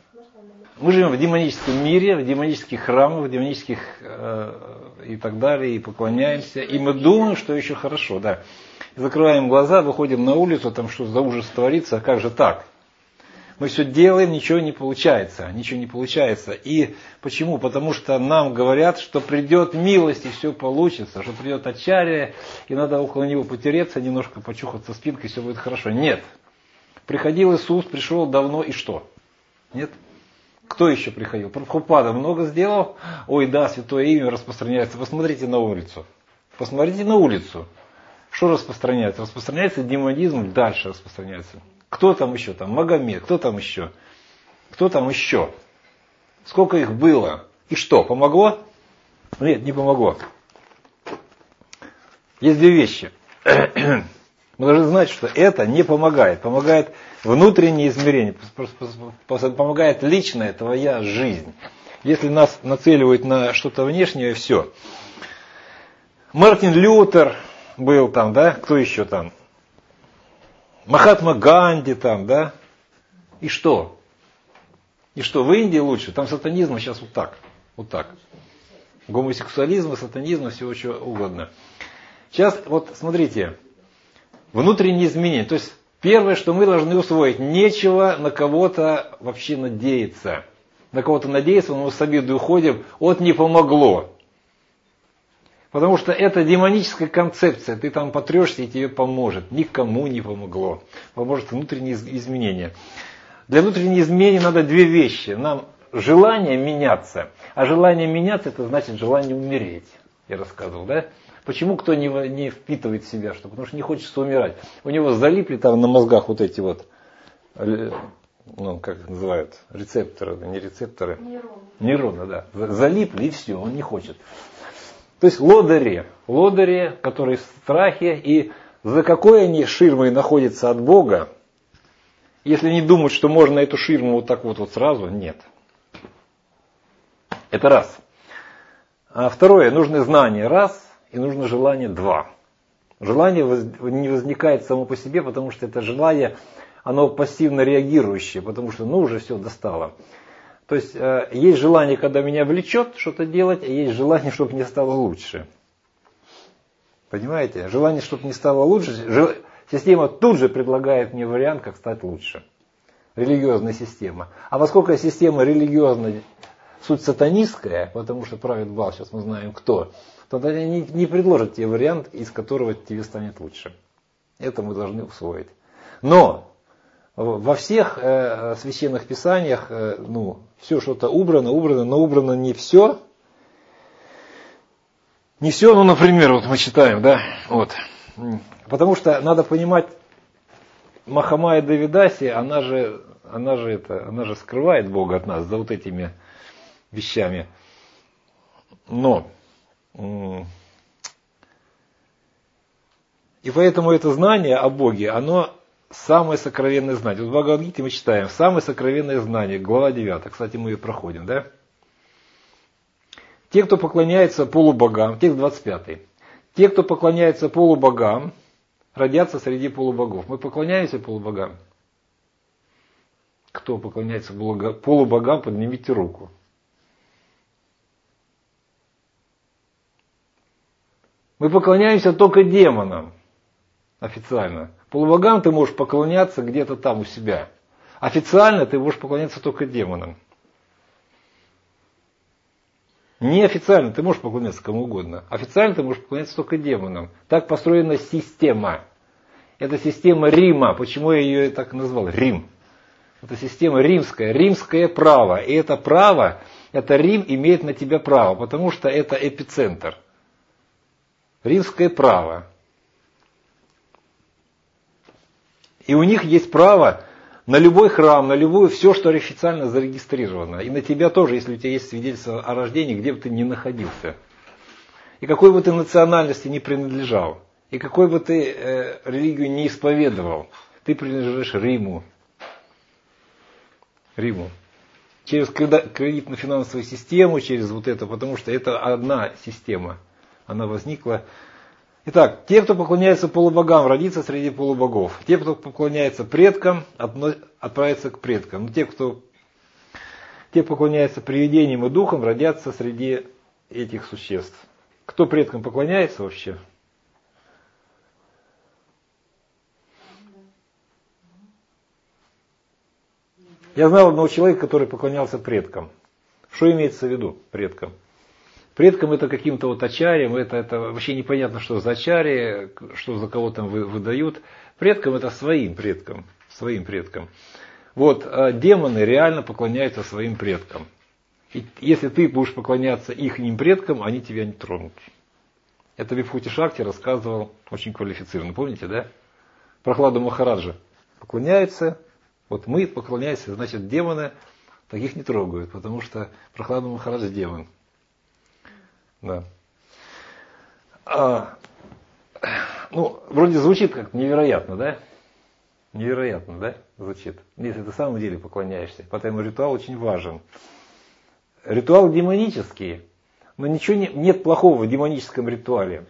Мы живем в демоническом мире, в демонических храмах, в демонических и так далее, и поклоняемся. И мы думаем, что еще хорошо, да. Закрываем глаза, выходим на улицу, там что за ужас творится, а как же так? Мы все делаем, ничего не получается, ничего не получается. И почему? Потому что нам говорят, что придет милость и все получится, что придет ачарья, и надо около него потереться, немножко почухаться спинкой, и все будет хорошо. Нет. Приходил Иисус, пришел давно, и что? Нет? Кто еще приходил? Прабхупада много сделал? Ой, да, святое имя распространяется. Посмотрите на улицу. Посмотрите на улицу. Что распространяется? Распространяется демонизм, дальше распространяется. Кто там еще? Там Магомед, кто там еще? Кто там еще? Сколько их было? И что, помогло? Нет, не помогло. Есть две вещи. Мы должны знать, что это не помогает. Помогает внутреннее измерение. Помогает личная твоя жизнь. Если нас нацеливают на что-то внешнее, все. Мартин Лютер был там, да? Кто еще там? Махатма Ганди там, да? И что? И что, в Индии лучше? Там сатанизм сейчас вот так. Вот так. Гомосексуализм, сатанизм, всего чего угодно. Сейчас, вот смотрите, внутренние изменения. То есть, первое, что мы должны усвоить, нечего на кого-то вообще надеяться. На кого-то надеяться, но мы с обидой уходим, вот не помогло. Потому что это демоническая концепция. Ты там потрешься, и тебе поможет. Никому не помогло. Поможет внутренние изменения. Для внутренних изменений надо две вещи. Нам желание меняться. А желание меняться, это значит желание умереть. Я рассказывал, да? Почему кто не впитывает в себя? Потому что не хочется умирать. У него залипли там на мозгах вот эти вот, ну, как их называют, рецепторы, не рецепторы. Нейроны, да. Залипли, и все, он не хочет. То есть лодыри, которые в страхе, и за какой они ширмой находятся от Бога, если не думают, что можно эту ширму вот так вот сразу, нет. Это раз. А второе, нужны знания, раз, и нужно желание, два. Желание не возникает само по себе, потому что это желание, оно пассивно реагирующее, потому что, ну, уже все достало. То есть, есть желание, когда меня влечет что-то делать, а есть желание, чтобы мне стало лучше. Понимаете? Желание, чтобы мне стало лучше. Система тут же предлагает мне вариант, как стать лучше. Религиозная система. А поскольку система религиозная, суть сатанистская, потому что правит Бал, сейчас мы знаем кто, то они не предложат тебе вариант, из которого тебе станет лучше. Это мы должны усвоить. Но во всех священных писаниях, все что-то убрано, но убрано не все. Не все, например, вот мы читаем, да, вот. Потому что надо понимать, Махамая Девидаси, она же скрывает Бога от нас за вот этими вещами. Но и поэтому это знание о Боге, оно самое сокровенное знание. Вот в Бхагавад-гите мы читаем, самое сокровенное знание, глава 9. Кстати, мы ее проходим, да? Те, кто поклоняется полубогам, текст 25. Те, кто поклоняется полубогам, родятся среди полубогов. Мы поклоняемся полубогам? Кто поклоняется полубогам, поднимите руку. Мы поклоняемся только демонам. Официально. Полубогам ты можешь поклоняться где-то там у себя. Официально ты можешь поклоняться только демонам. Неофициально ты можешь поклоняться кому угодно. Официально ты можешь поклоняться только демонам. Так построена система. Это система Рима. Почему я ее так назвал? Рим. Это система римская. Римское право. И это право, это Рим имеет на тебя право, потому что это эпицентр. Римское право. И у них есть право на любой храм, на любое, все, что официально зарегистрировано. И на тебя тоже, если у тебя есть свидетельство о рождении, где бы ты ни находился. И какой бы ты национальности ни принадлежал. И какой бы ты религию не исповедовал. Ты принадлежишь Риму. Риму. Через кредитно-финансовую систему, через вот это, потому что это одна система. Она возникла. Итак, те, кто поклоняется полубогам, родится среди полубогов. Те, кто поклоняется предкам, отправятся к предкам. Но те, кто те поклоняются привидениям и духам, родятся среди этих существ. Кто предкам поклоняется вообще? Я знал одного человека, который поклонялся предкам. Что имеется в виду предкам? Предкам это каким-то вот ачарьям, это вообще непонятно, что за ачарьи, что за кого там выдают. Предкам это своим предкам. Своим предкам. Вот, демоны реально поклоняются своим предкам. И если ты будешь поклоняться их предкам, они тебя не тронут. Это Вибхути Шакти рассказывал очень квалифицированно. Помните, да? Прохладу Махараджа поклоняются. Вот мы поклоняемся, значит, демоны таких не трогают, потому что Прохладу Махарадж демон. Да. Вроде звучит как невероятно, да? Невероятно, да? Звучит. Если ты в самом деле поклоняешься. Поэтому ритуал очень важен. Ритуал демонический. Но ничего нет плохого в демоническом ритуале.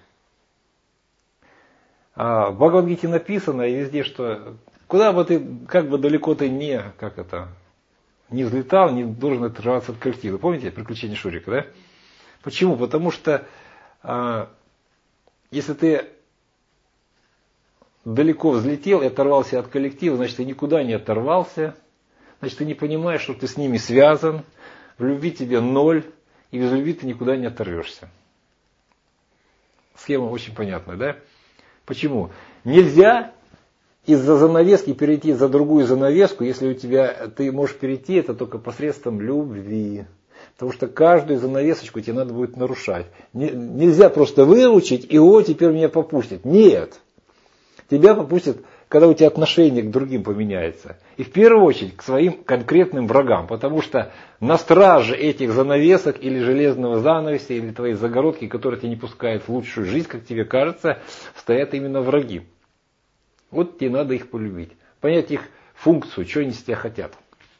В Бхагавад-гите написано и везде, что куда бы ты, как бы далеко ты не взлетал, не должен отрываться от коллектива. Помните приключения Шурика, да? Почему? Потому что если ты далеко взлетел и оторвался от коллектива, значит, ты никуда не оторвался, значит, ты не понимаешь, что ты с ними связан, в любви тебе ноль, и без любви ты никуда не оторвешься. Схема очень понятная, да? Почему? Нельзя из-за занавески перейти за другую занавеску, если ты можешь перейти это только посредством любви. Потому что каждую занавесочку тебе надо будет нарушать. Нельзя просто выучить, и теперь меня попустит. Нет. Тебя попустят, когда у тебя отношение к другим поменяется. И в первую очередь к своим конкретным врагам. Потому что на страже этих занавесок или железного занавеса, или твоей загородки, которая тебя не пускает в лучшую жизнь, как тебе кажется, стоят именно враги. Вот тебе надо их полюбить. Понять их функцию, что они с тебя хотят.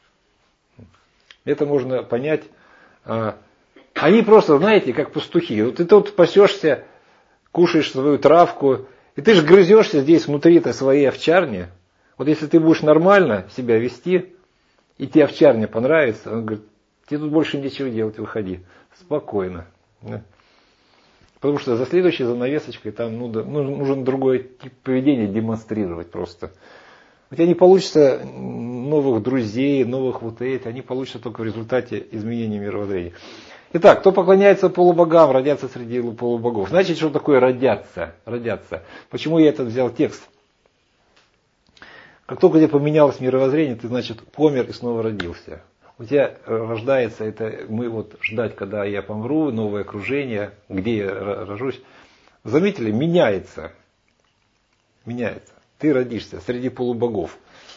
Это можно понять. Они просто, знаете, как пастухи. Вот ты тут пасешься, кушаешь свою травку, и ты же грызешься здесь внутри своей овчарни. Вот если ты будешь нормально себя вести, и тебе овчарня понравится, он говорит, тебе тут больше нечего делать, выходи. Спокойно. Потому что за следующей занавесочкой там нужен другой тип поведения демонстрировать просто. У тебя не получится новых друзей, новых они получатся только в результате изменения мировоззрения. Итак, кто поклоняется полубогам, родятся среди полубогов. Значит, что такое родятся? Почему я этот взял текст? Как только у тебя поменялось мировоззрение, ты, значит, помер и снова родился. У тебя рождается ждать, когда я помру, новое окружение, где я рожусь. Заметили, меняется. Ты родишься среди полубогов.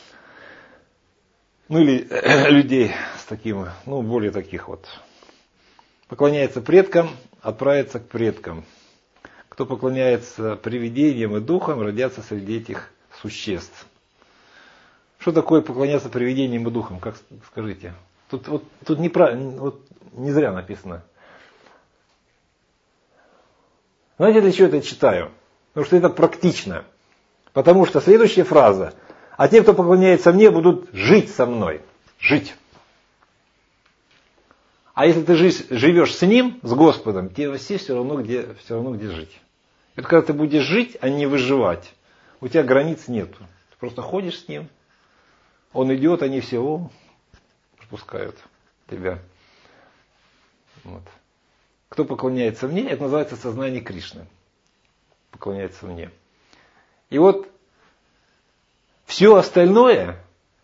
Или людей с таким, более таких вот. Поклоняется предкам, отправится к предкам. Кто поклоняется привидениям и духам, родятся среди этих существ. Что такое поклоняться привидениям и духам? Как скажите? Тут неправильно, не зря написано. Знаете, для чего я это читаю? Потому что это практично. Потому что следующая фраза. А те, кто поклоняется мне, будут жить со мной. Жить. А если ты живешь с Ним, с Господом, тебе все равно где жить. Это когда ты будешь жить, а не выживать. У тебя границ нету. Ты просто ходишь с Ним, Он идет, они все пропускают тебя. Вот. Кто поклоняется мне, это называется сознание Кришны. Поклоняется мне. И вот все остальное,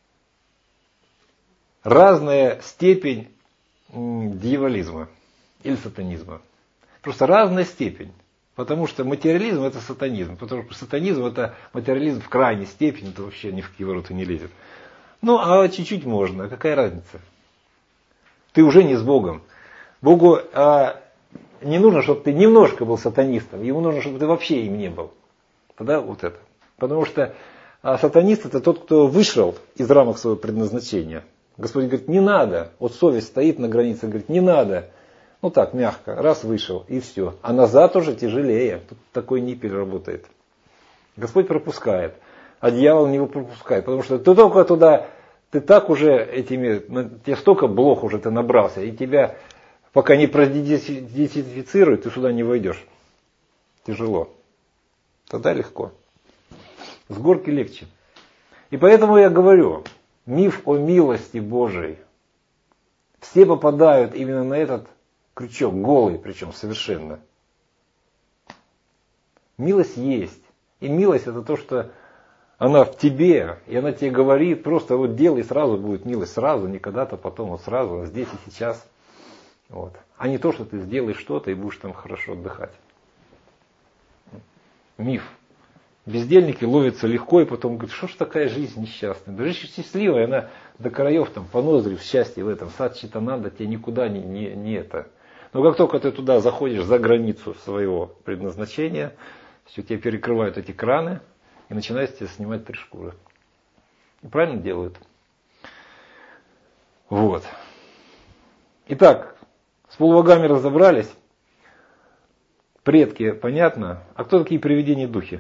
разная степень дьяволизма или сатанизма. Просто разная степень. Потому что материализм это сатанизм. Потому что сатанизм это материализм в крайней степени, это вообще ни в какие ворота не лезет. А чуть-чуть можно. А какая разница? Ты уже не с Богом. Богу не нужно, чтобы ты немножко был сатанистом. Ему нужно, чтобы ты вообще им не был. Тогда вот это. Потому что сатанист это тот, кто вышел из рамок своего предназначения. Господь говорит, не надо. Вот совесть стоит на границе, говорит, не надо. Так, мягко, раз вышел, и все. А назад уже тяжелее. Тут такой ниппель работает. Господь пропускает, а дьявол не пропускает. Потому что ты только туда Ты так уже тебе столько блох уже ты набрался, и тебя пока не продезинфицируют, ты сюда не войдешь. Тяжело. Тогда легко. С горки легче. И поэтому я говорю, миф о милости Божией. Все попадают именно на этот крючок, голый причем совершенно. Милость есть. И милость это то, что она в тебе, и она тебе говорит, просто вот делай, сразу будет милость, сразу, не когда-то потом, вот сразу, здесь и сейчас. Вот. А не то, что ты сделаешь что-то и будешь там хорошо отдыхать. Миф. Бездельники ловятся легко и потом говорят, что ж такая жизнь несчастная. Да жизнь счастливая, она до краев там понозрив счастье в этом. Сад Читананда тебе никуда не это. Но как только ты туда заходишь за границу своего предназначения, все, тебе перекрывают эти краны и начинают тебе снимать 3 шкуры. И правильно делают. Вот. Итак, с полубогами разобрались. Предки, понятно. А кто такие привидения духи?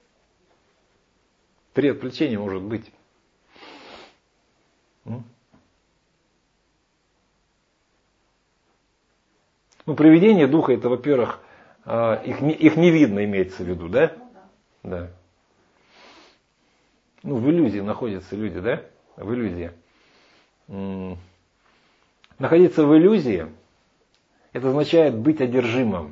3 отвлечения может быть. Ну, привидение духа, это, во-первых, их не видно, имеется в виду, да? Да. Ну, в иллюзии находятся люди, да? В иллюзии. Находиться в иллюзии, это означает быть одержимым.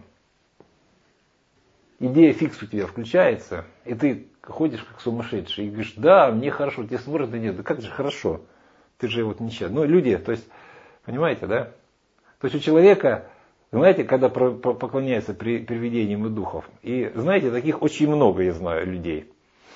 Идея фикс у тебя включается, и ты ходишь как сумасшедший и говоришь, да, мне хорошо, тебе смотрят и нет, да как же хорошо, ты же вот несчастный. Ну, люди, то есть, понимаете, да? То есть у человека, знаете, когда поклоняется привидениям и духов, и знаете, таких очень много, я знаю, людей,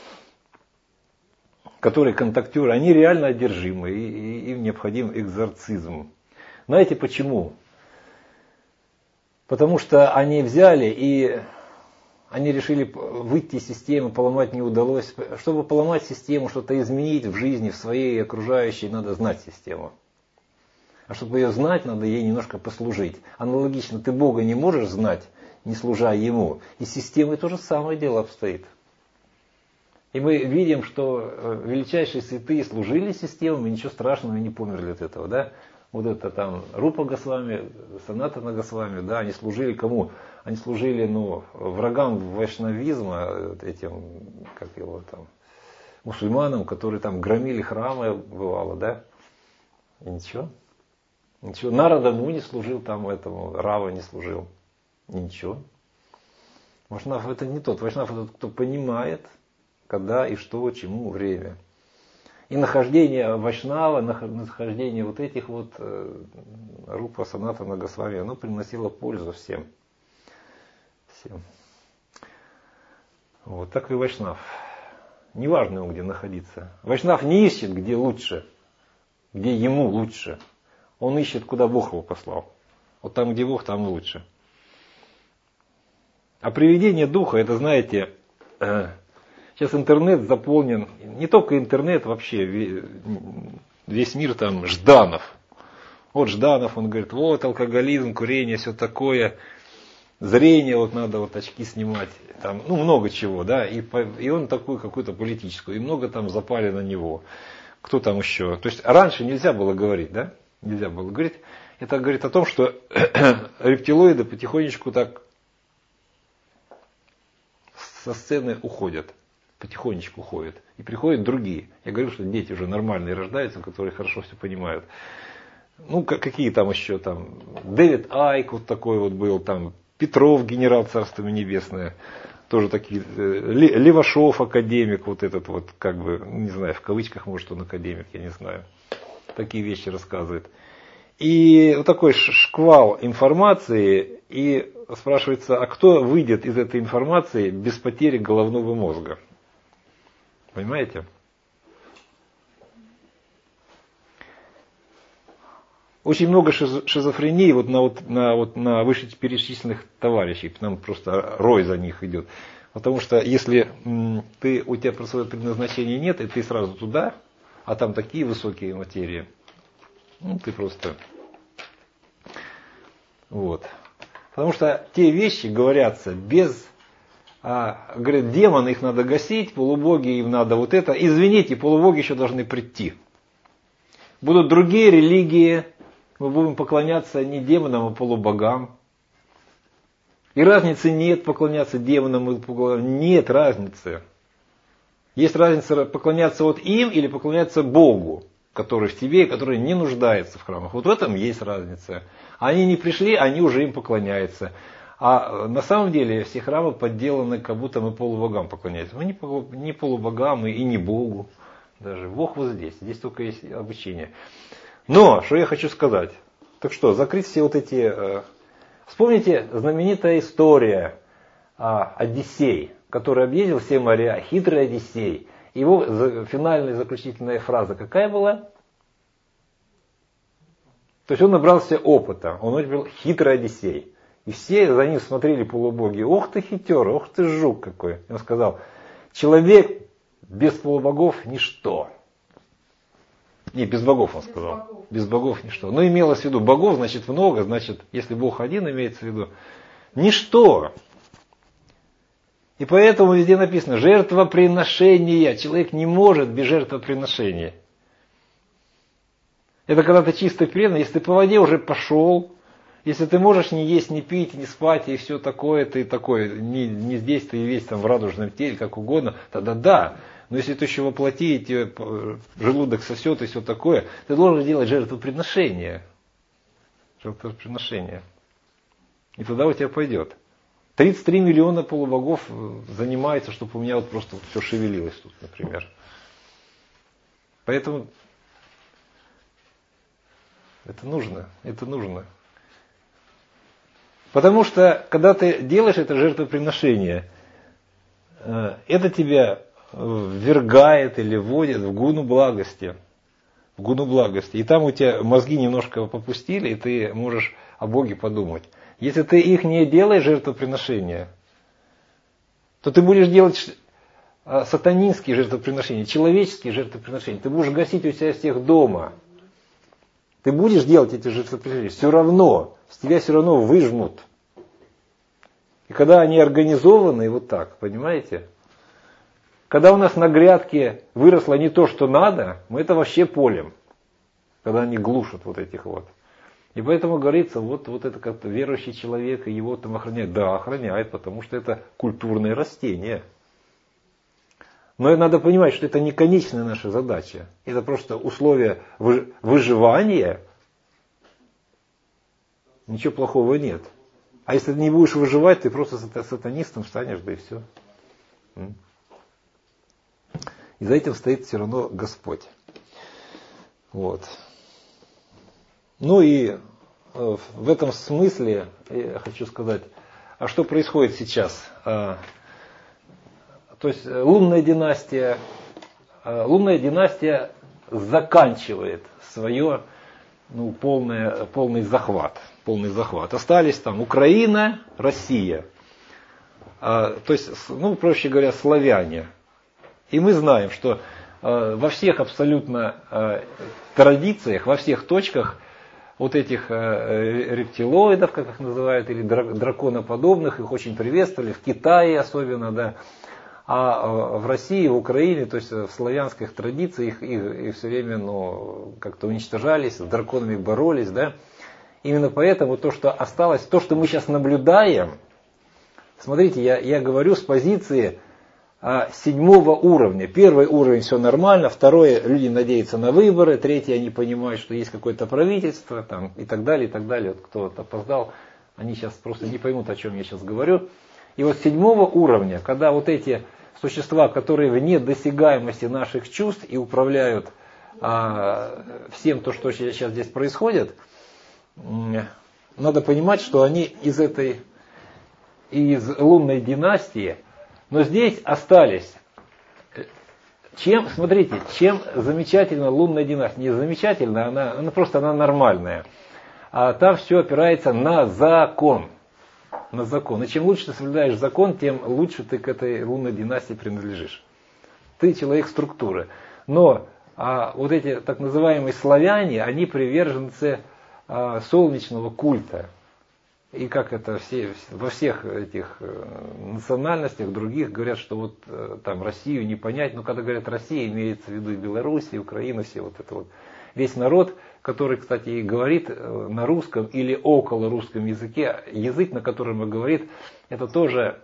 которые контактируют, они реально одержимы, и им необходим экзорцизм. Знаете почему? Потому что они взяли и они решили выйти из системы, поломать не удалось. Чтобы поломать систему, что-то изменить в жизни, в своей и окружающей, надо знать систему. А чтобы ее знать, надо ей немножко послужить. Аналогично, ты Бога не можешь знать, не служа Ему. И с системой то же самое дело обстоит. И мы видим, что величайшие святые служили системам, и ничего страшного, не померли от этого. Да? Вот это там Рупа Госвами, Санатана Госвами, да, они служили кому? Они служили, врагам вайшнавизма, этим, как его там, мусульманам, которые там громили храмы, бывало, да? И ничего. Ничего. Нарада Муни служил там этому, Рава не служил. И ничего. Вайшнав это не тот. Вайшнав это тот, кто понимает, когда и что, чему, время. И нахождение Вайшнава, нахождение вот этих вот Рупа, Санатана Госвами, оно приносило пользу всем. Вот так и Вайшнав. Неважно ему где находиться. Вайшнав не ищет, где лучше, где ему лучше. Он ищет, куда Бог его послал. Вот там, где Бог, там лучше. А привидение духа, это, знаете, сейчас интернет заполнен, не только интернет, вообще весь мир там Жданов. Вот Жданов, он говорит, вот алкоголизм, курение, все такое. Зрение, вот надо вот очки снимать, там, много чего, да, и он такую какую-то политическую, и много там запали на него. Кто там еще? То есть раньше нельзя было говорить, да? Нельзя было говорить. Это говорит о том, что рептилоиды потихонечку так со сцены уходят, потихонечку уходят, и приходят другие. Я говорю, что дети уже нормальные рождаются, которые хорошо все понимают. Какие там еще там, Дэвид Айк вот такой вот был, там, Петров, генерал Царства Небесное, тоже такие, Левашов, академик, вот этот вот, как бы, не знаю, в кавычках, может, он академик, я не знаю, такие вещи рассказывает. И вот такой шквал информации, и спрашивается, а кто выйдет из этой информации без потери головного мозга? Понимаете? Очень много шизофрении на вышеперечисленных товарищей. Нам просто рой за них идет. Потому что если у тебя просто своего предназначения нет, и ты сразу туда, а там такие высокие материи, ты просто... Вот. Потому что те вещи говорятся без... Говорят, демоны их надо гасить, полубоги им надо вот это. Извините, полубоги еще должны прийти. Будут другие религии, мы будем поклоняться не демонам, а полубогам. И разницы нет поклоняться демонам и полубогам. Нет разницы. Есть разница поклоняться вот им или поклоняться Богу, который в тебе и который не нуждается в храмах. Вот в этом есть разница. Они не пришли, они уже им поклоняются. А на самом деле все храмы подделаны, как будто мы полубогам поклоняемся. Мы не полубогам и не Богу. Даже Бог вот здесь. Здесь только есть обучение. Но, что я хочу сказать. Так что, закрыть все вот эти... Вспомните знаменитая история Одиссей, который объездил все моря, хитрый Одиссей. Его финальная заключительная фраза какая была? То есть он набрался опыта, он был хитрый Одиссей. И все за ним смотрели полубоги. Ох ты хитер, ох ты жук какой. И он сказал, человек без полубогов ничто. Не, без богов он сказал. Без богов ничто. Но имелось в виду богов, значит много, значит, если Бог один имеется в виду, ничто. И поэтому везде написано жертвоприношение. Человек не может без жертвоприношения. Это когда ты чисто предан, если ты по воде уже пошел, если ты можешь не есть, не пить, не спать и все такое, ты такой, не здесь ты весь там в радужном теле, как угодно, тогда да. Но если ты еще воплоти, и тебе желудок сосет и все такое, ты должен делать жертвоприношение. Жертвоприношение. И тогда у тебя пойдет. 33 миллиона полубогов занимается, чтобы у меня вот просто все шевелилось тут, например. Поэтому это нужно. Потому что, когда ты делаешь это жертвоприношение, это тебя ввергает или вводит в гуну благости. В гуну благости. И там у тебя мозги немножко попустили, и ты можешь о Боге подумать. Если ты их не делаешь жертвоприношения, то ты будешь делать сатанинские жертвоприношения, человеческие жертвоприношения. Ты будешь гасить у себя всех дома. Ты будешь делать эти жертвоприношения. Все равно, с тебя все равно выжмут. И когда они организованы, вот так, понимаете? Когда у нас на грядке выросло не то, что надо, мы это вообще полем. Когда они глушат вот этих вот. И поэтому говорится, вот это как-то верующий человек, и его там охраняет. Да, охраняет, потому что это культурное растение. Но надо понимать, что это не конечная наша задача. Это просто условия выживания. Ничего плохого нет. А если ты не будешь выживать, ты просто сатанистом станешь, да и все. И за этим стоит все равно Господь. Вот. Ну и в этом смысле я хочу сказать, а что происходит сейчас? То есть лунная династия заканчивает свое полный захват. Остались там Украина, Россия. То есть, проще говоря, славяне. И мы знаем, что во всех абсолютно традициях, во всех точках вот этих рептилоидов, как их называют, или драконоподобных, их очень приветствовали, в Китае особенно, да. А в России, в Украине, то есть в славянских традициях их все время как-то уничтожались, с драконами боролись, да. Именно поэтому то, что осталось, то, что мы сейчас наблюдаем, смотрите, я говорю с позиции 7-го уровня. Первый уровень все нормально, второй люди надеются на выборы, третий они понимают, что есть какое-то правительство там, и так далее, и так далее. Вот кто-то опоздал, они сейчас просто не поймут, о чем я сейчас говорю. И вот 7-го уровня, когда вот эти существа, которые вне досягаемости наших чувств и управляют всем то, что сейчас здесь происходит, надо понимать, что они из лунной династии, но здесь остались. Чем замечательна лунная династия? Не замечательна, она нормальная. А там все опирается на закон. На закон. И чем лучше ты соблюдаешь закон, тем лучше ты к этой лунной династии принадлежишь. Ты человек структуры. Но вот эти так называемые славяне, они приверженцы солнечного культа. И как это во всех этих национальностях других говорят, что вот там Россию не понять, но когда говорят Россия, имеется в виду и Белоруссия, и Украина, все вот это вот. весь народ, который, кстати, и говорит на русском или около русском языке, язык, на котором он говорит, это тоже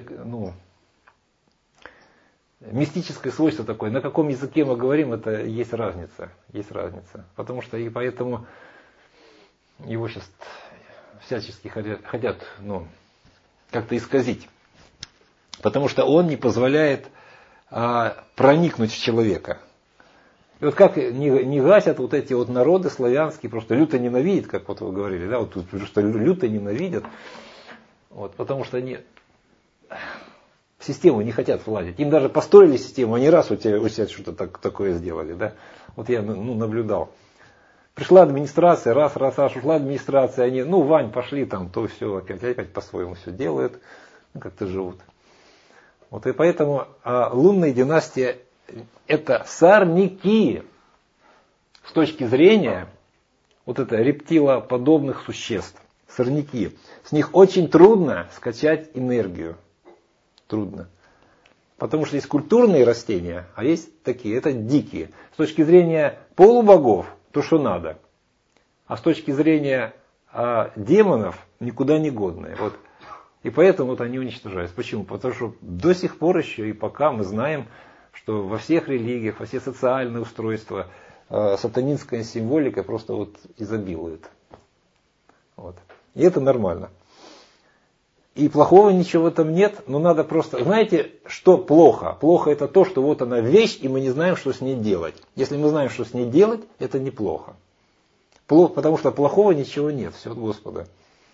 мистическое свойство такое. На каком языке мы говорим, это есть разница. Есть разница. Потому что и поэтому его сейчас всячески хотят как-то исказить. Потому что он не позволяет проникнуть в человека. И вот как не гасят вот эти вот народы славянские, просто люто ненавидят, как вот вы говорили, да, вот тут что люто ненавидят, вот, потому что они в систему не хотят владеть. Им даже построили систему, они раз у себя что-то такое сделали, да. Вот я наблюдал. Пришла администрация, раз ушла администрация, они, Вань, пошли там, то все, опять по-своему все делают, как-то живут. Вот и поэтому лунная династия это сорняки с точки зрения вот это рептилоподобных существ. Сорняки. С них очень трудно скачать энергию. Трудно. Потому что есть культурные растения, а есть такие, это дикие. С точки зрения полубогов, то, что надо. А с точки зрения демонов, никуда не годные. Вот. И поэтому вот они уничтожаются. Почему? Потому что до сих пор еще и пока мы знаем, что во всех религиях, во все социальные устройства сатанинская символика просто вот изобилует. Вот. И это нормально. И плохого ничего в этом нет, но надо просто... Знаете, что плохо? Плохо это то, что вот она вещь, и мы не знаем, что с ней делать. Если мы знаем, что с ней делать, это неплохо. Потому что плохого ничего нет, все от Господа.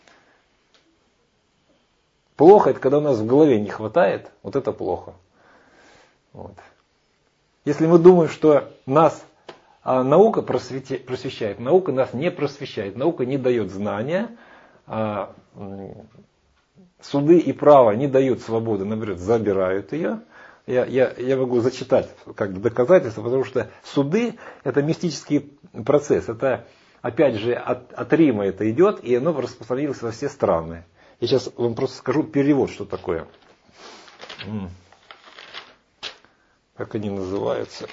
Плохо это когда у нас в голове не хватает, вот это плохо. Вот. Если мы думаем, что нас наука просвещает, наука нас не просвещает, наука не дает знания, суды и право не дают свободы, наоборот, забирают ее. Я могу зачитать как бы доказательства, потому что суды это мистический процесс. Это опять же от Рима это идет, и оно распространилось во все страны. Я сейчас вам просто скажу перевод, что такое. Как они называются?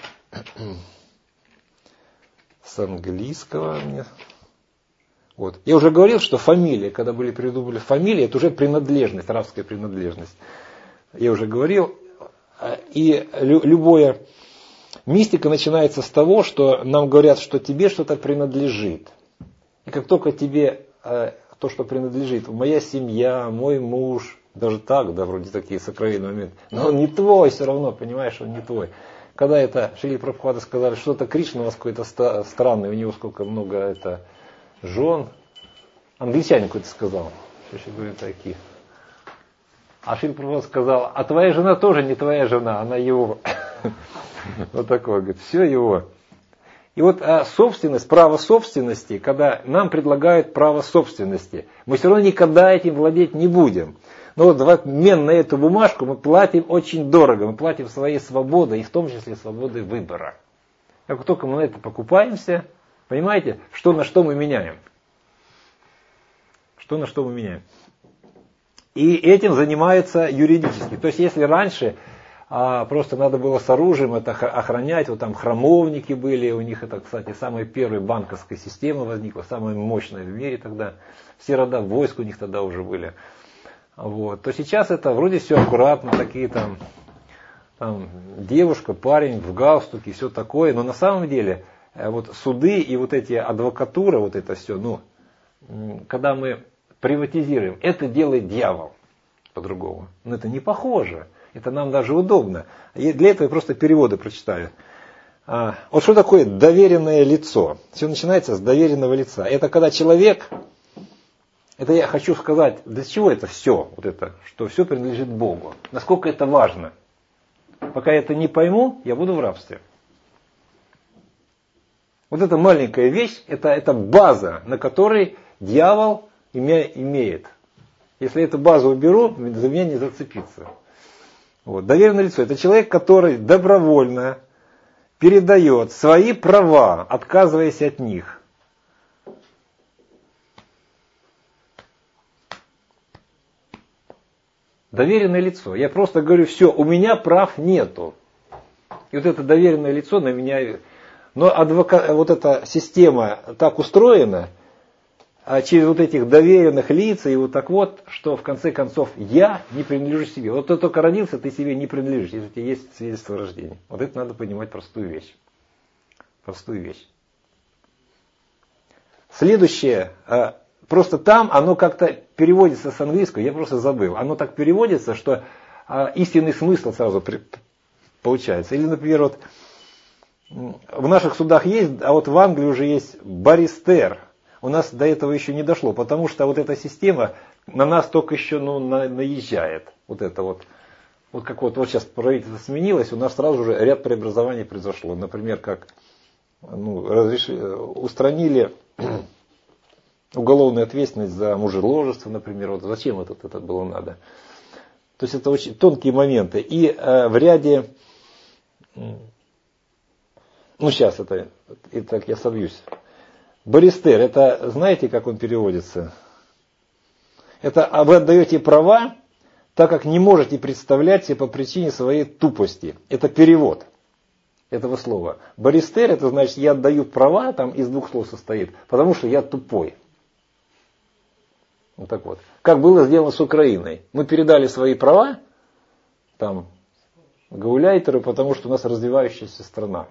С английского мне. Вот. Я уже говорил, что фамилия, когда были придумали фамилии, это уже принадлежность, рабская принадлежность. Я уже говорил. И любая мистика начинается с того, что нам говорят, что тебе что-то принадлежит. И как только тебе то, что принадлежит, моя семья, мой муж, даже так, да, вроде такие сокровенные моменты, но он не твой все равно, понимаешь, он не твой. Когда это Шрила Прабхупада сказали, что-то Кришна у вас какой-то странный, у него сколько много это жен, англичанин какой-то сказал, что еще говорят такие. А Шрила Прабхупада сказал, а твоя жена тоже не твоя жена, она его. Вот такое, говорит, все его. И вот собственность, право собственности, когда нам предлагают право собственности, мы все равно никогда этим владеть не будем. Но вот в обмен на эту бумажку мы платим очень дорого, мы платим своей свободой, и в том числе свободой выбора. Как только мы на это покупаемся, понимаете, что на что мы меняем? Что на что мы меняем? И этим занимаются юридически. То есть если раньше просто надо было с оружием это охранять, вот там храмовники были, у них это, кстати, самая первая банковская система возникла, самая мощная в мире тогда, все рода войск у них тогда уже были. Вот. То сейчас это вроде все аккуратно, такие там девушка, парень в галстуке, все такое, но на самом деле вот суды и вот эти адвокатура, вот это все, когда мы приватизируем, это делает дьявол по-другому. Но это не похоже. Это нам даже удобно. И для этого я просто переводы прочитаю. Вот что такое доверенное лицо? Все начинается с доверенного лица. Это когда человек, это я хочу сказать, для чего это все, вот это, что все принадлежит Богу. Насколько это важно. Пока я это не пойму, я буду в рабстве. Вот эта маленькая вещь, это база, на которой дьявол имеет. Если эту базу уберу, за меня не зацепиться. Вот. Доверенное лицо – это человек, который добровольно передает свои права, отказываясь от них. Доверенное лицо. Я просто говорю, все, у меня прав нету. И вот это доверенное лицо на меня Но вот эта система так устроена, через вот этих доверенных лиц, и вот так вот, что в конце концов я не принадлежу себе. Вот ты только родился, ты себе не принадлежишь, если у тебя есть свидетельство о рождении. Вот это надо понимать простую вещь. Простую вещь. Следующее, просто там оно как-то переводится с английского, я просто забыл. Оно так переводится, что истинный смысл сразу получается. Или, например, вот в наших судах есть, а вот в Англии уже есть баристер. У нас до этого еще не дошло, потому что вот эта система на нас только еще наезжает. Вот это вот. Вот как вот сейчас правительство сменилось, у нас сразу же ряд преобразований произошло. Например, как устранили уголовную ответственность за мужеложество, например. Вот зачем это было надо? То есть это очень тонкие моменты. И в ряде... сейчас это так я собьюсь. Баристер, это знаете, как он переводится? Это вы отдаете права, так как не можете представлять себе по причине своей тупости. Это перевод этого слова. Баристер, это значит, я отдаю права, там из двух слов состоит, потому что я тупой. Вот так вот. Как было сделано с Украиной. Мы передали свои права там гауляйтеру, потому что у нас развивающаяся страна.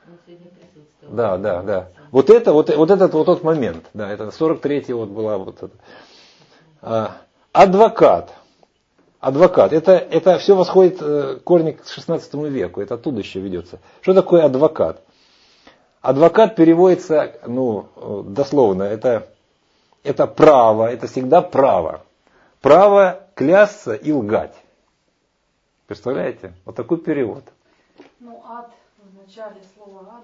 Да. Вот этот тот момент. Да, это 43-й вот была вот это. Адвокат. Это все восходит корни к 16 веку. Это оттуда еще ведется. Что такое адвокат? Адвокат переводится, дословно, это право, это всегда право. Право клясться и лгать. Представляете? Вот такой перевод. Ад, в начале слова ад.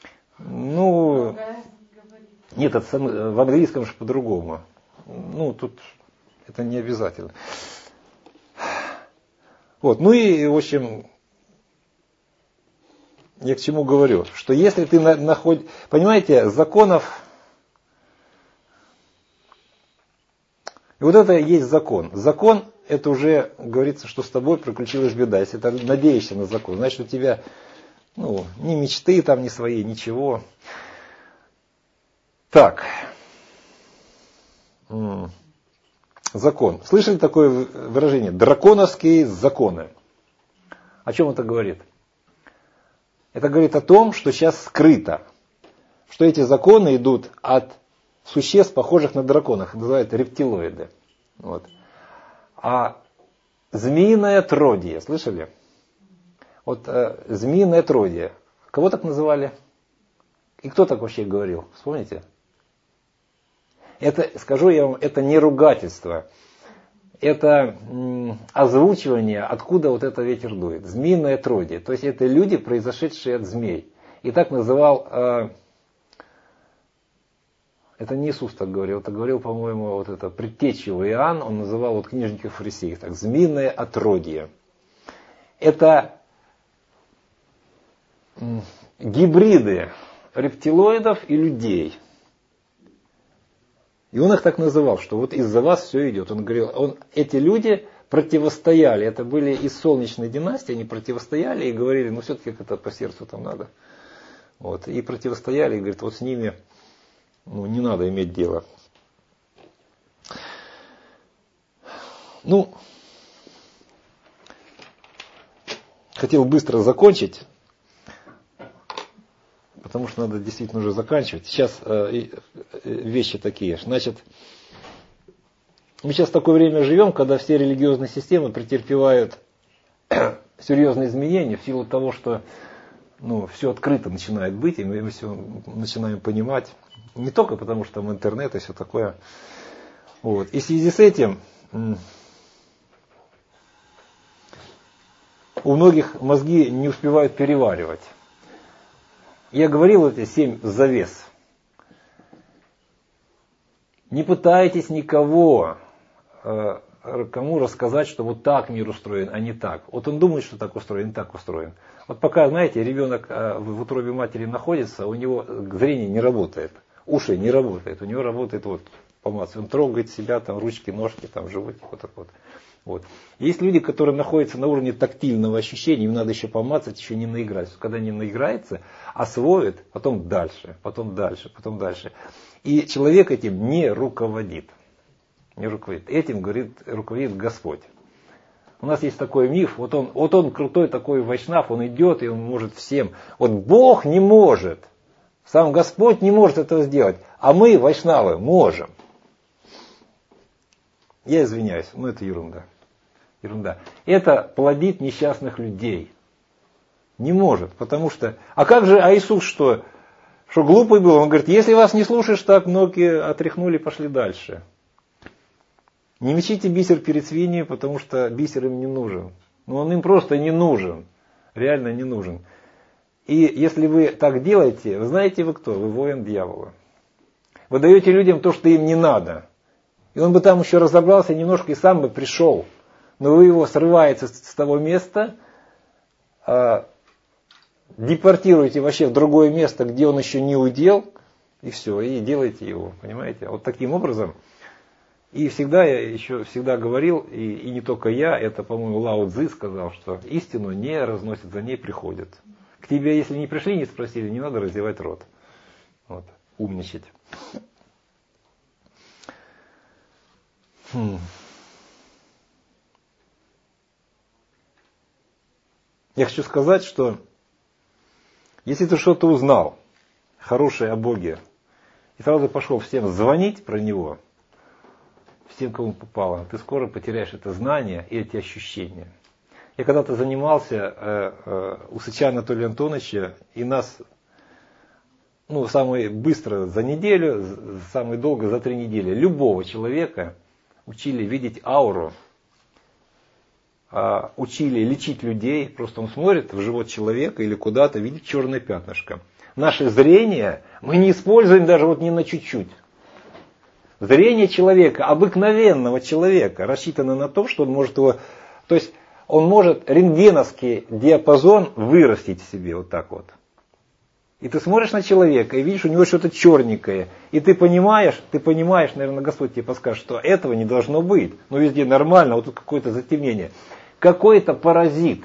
Нет, это в английском же по-другому. Тут это не обязательно. Вот, и, в общем, я к чему говорю, что если ты находишь, понимаете, законов, и вот это и есть закон. Закон, это уже говорится, что с тобой приключилась беда. Если ты надеешься на закон, значит у тебя, ни мечты там, ни свои, ничего. Так. Закон. Слышали такое выражение? Драконовские законы. О чем это говорит? Это говорит о том, что сейчас скрыто. Что эти законы идут от существ, похожих на драконов. Их называют рептилоиды. Вот. А змеиное отродье. Слышали? Вот змеиное отродье. Кого так называли? И кто так вообще говорил? Вспомните? Это, скажу я вам, это не ругательство. Это озвучивание, откуда вот это ветер дует. Змеиное отродье. То есть это люди, произошедшие от змей. И так называл, это не Иисус так говорил, это говорил, по-моему, вот это предтеча Иоанн, он называл вот книжников фарисеев так, змеиное отродье. Это гибриды рептилоидов и людей. И он их так называл, что вот из-за вас все идет. Он говорил, эти люди противостояли, это были из солнечной династии, они противостояли и говорили, все-таки это по сердцу там надо. Вот, и противостояли, и говорит, вот с ними не надо иметь дело. Хотел быстро закончить, потому что надо действительно уже заканчивать. Сейчас вещи такие. Значит, мы сейчас в такое время живем, когда все религиозные системы претерпевают серьезные изменения в силу того, что все открыто начинает быть, и мы все начинаем понимать. Не только потому, что там интернет и все такое. Вот. И в связи с этим у многих мозги не успевают переваривать. Я говорил эти 7 завес. Не пытайтесь никого, кому рассказать, что вот так мир устроен, а не так. Вот он думает, что так устроен, не так устроен. Вот пока, знаете, ребенок в утробе матери находится, у него зрение не работает, уши не работают, у него работает по массу. Он трогает себя, там ручки, ножки, там животик, вот так вот. Вот. Есть люди, которые находятся на уровне тактильного ощущения, им надо еще помацать, еще не наиграться. Когда не наиграется, освоит, потом дальше, потом дальше, потом дальше. И человек этим не руководит. Не руководит. Этим, говорит, руководит Господь. У нас есть такой миф, вот он крутой такой вайшнав, он идет и он может всем. Вот Бог не может, сам Господь не может этого сделать, а мы, вайшнавы, можем. Я извиняюсь, но это ерунда. Ерунда. Это плодит несчастных людей. Не может, потому что... А как же Иисус что? Что глупый был? Он говорит, если вас не слушаешь, так ноги отряхнули, пошли дальше. Не мечите бисер перед свиньями, потому что бисер им не нужен. Ну, он им просто не нужен. Реально не нужен. И если вы так делаете, вы знаете вы кто? Вы воин дьявола. Вы даете людям то, что им не надо. И он бы там еще разобрался немножко и сам бы пришел. Но вы его срываете с того места, депортируете вообще в другое место, где он еще не удел, и все, и делаете его. Понимаете? Вот таким образом... И всегда, я еще всегда говорил, и не только я, это, по-моему, Лао Цзы сказал, что истину не разносят, за ней приходят. К тебе, если не пришли, не спросили, не надо раздевать рот. Вот, умничать. Я хочу сказать, что если ты что-то узнал, хорошее о Боге, и сразу пошел всем звонить про Него, всем, кому попало, ты скоро потеряешь это знание и эти ощущения. Я когда-то занимался у Сыча Анатолия Антоновича, и нас самое быстро за неделю, самое долго за 3 недели, любого человека учили видеть ауру, учили лечить людей, просто он смотрит в живот человека или куда-то, видит черное пятнышко. Наше зрение мы не используем даже ни на чуть-чуть. Зрение человека, обыкновенного человека, рассчитано на то, что он может его... То есть он может рентгеновский диапазон вырастить в себе вот так вот. И ты смотришь на человека и видишь у него что-то черненькое. И ты понимаешь, наверное, Господь тебе подскажет, что этого не должно быть. Но везде нормально, вот тут какое-то затемнение. Какой-то паразит.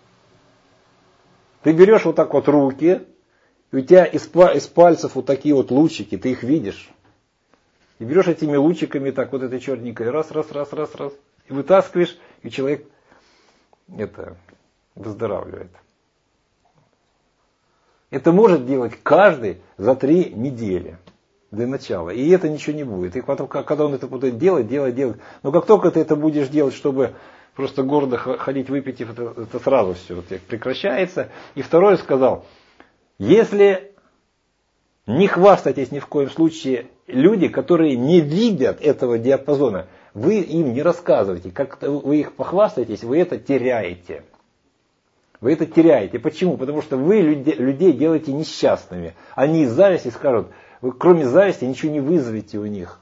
Ты берешь вот так вот руки, и у тебя из пальцев вот такие вот лучики, ты их видишь. И берешь этими лучиками так вот этой черненькой, раз, и вытаскиваешь, и человек выздоравливает. Это может делать каждый за 3 недели для начала. И это ничего не будет. И потом, когда он это будет делать. Но как только ты это будешь делать, чтобы просто гордо ходить выпитив, это сразу все прекращается. И второе сказал, если не хвастайтесь ни в коем случае, люди, которые не видят этого диапазона, вы им не рассказывайте. Как вы их похвастаетесь, вы это теряете. Вы это теряете. Почему? Потому что вы людей делаете несчастными. Они из зависти скажут, вы кроме зависти ничего не вызовете у них.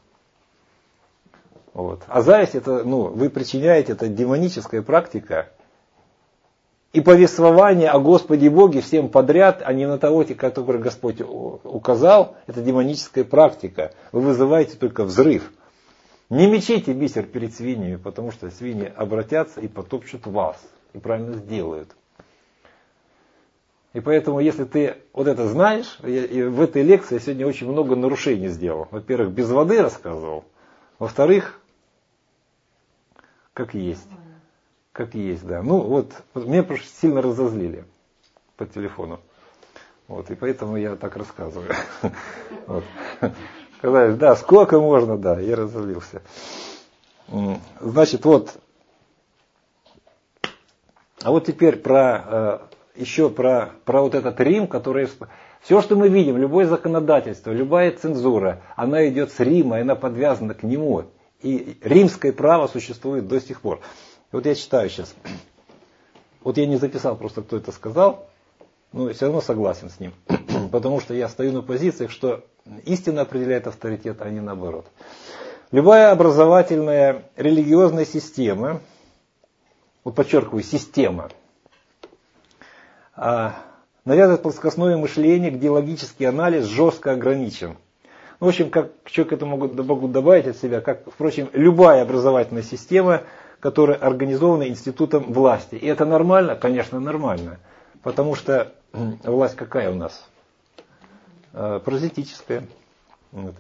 Вот. А зависть это, вы причиняете, это демоническая практика. И повествование о Господе Боге всем подряд, а не на того, который Господь указал, это демоническая практика. Вы вызываете только взрыв. Не мечите бисер перед свиньями, потому что свиньи обратятся и потопчут вас. И правильно сделают. И поэтому, если ты вот это знаешь, и в этой лекции я сегодня очень много нарушений сделал. Во-первых, без воды рассказывал. Во-вторых, как есть. Как есть, да. Меня просто сильно разозлили по телефону. И поэтому я так рассказываю. Сказали, да, сколько можно, да, я разозлился. Значит, а вот теперь еще про вот этот Рим, который... Все, что мы видим, любое законодательство, любая цензура, она идет с Рима, и она подвязана к нему. И римское право существует до сих пор. Вот я читаю сейчас. Вот я не записал просто, кто это сказал, но все равно согласен с ним. Потому что я стою на позициях, что истина определяет авторитет, а не наоборот. Любая образовательная религиозная система, подчеркиваю, система, навязывает плоскостное мышление, где логический анализ жестко ограничен. В общем, как что к этому могут добавить от себя, как, впрочем, любая образовательная система, которые организованы институтом власти. И это нормально? Конечно, нормально. Потому что власть какая у нас? Паразитическая. Вот.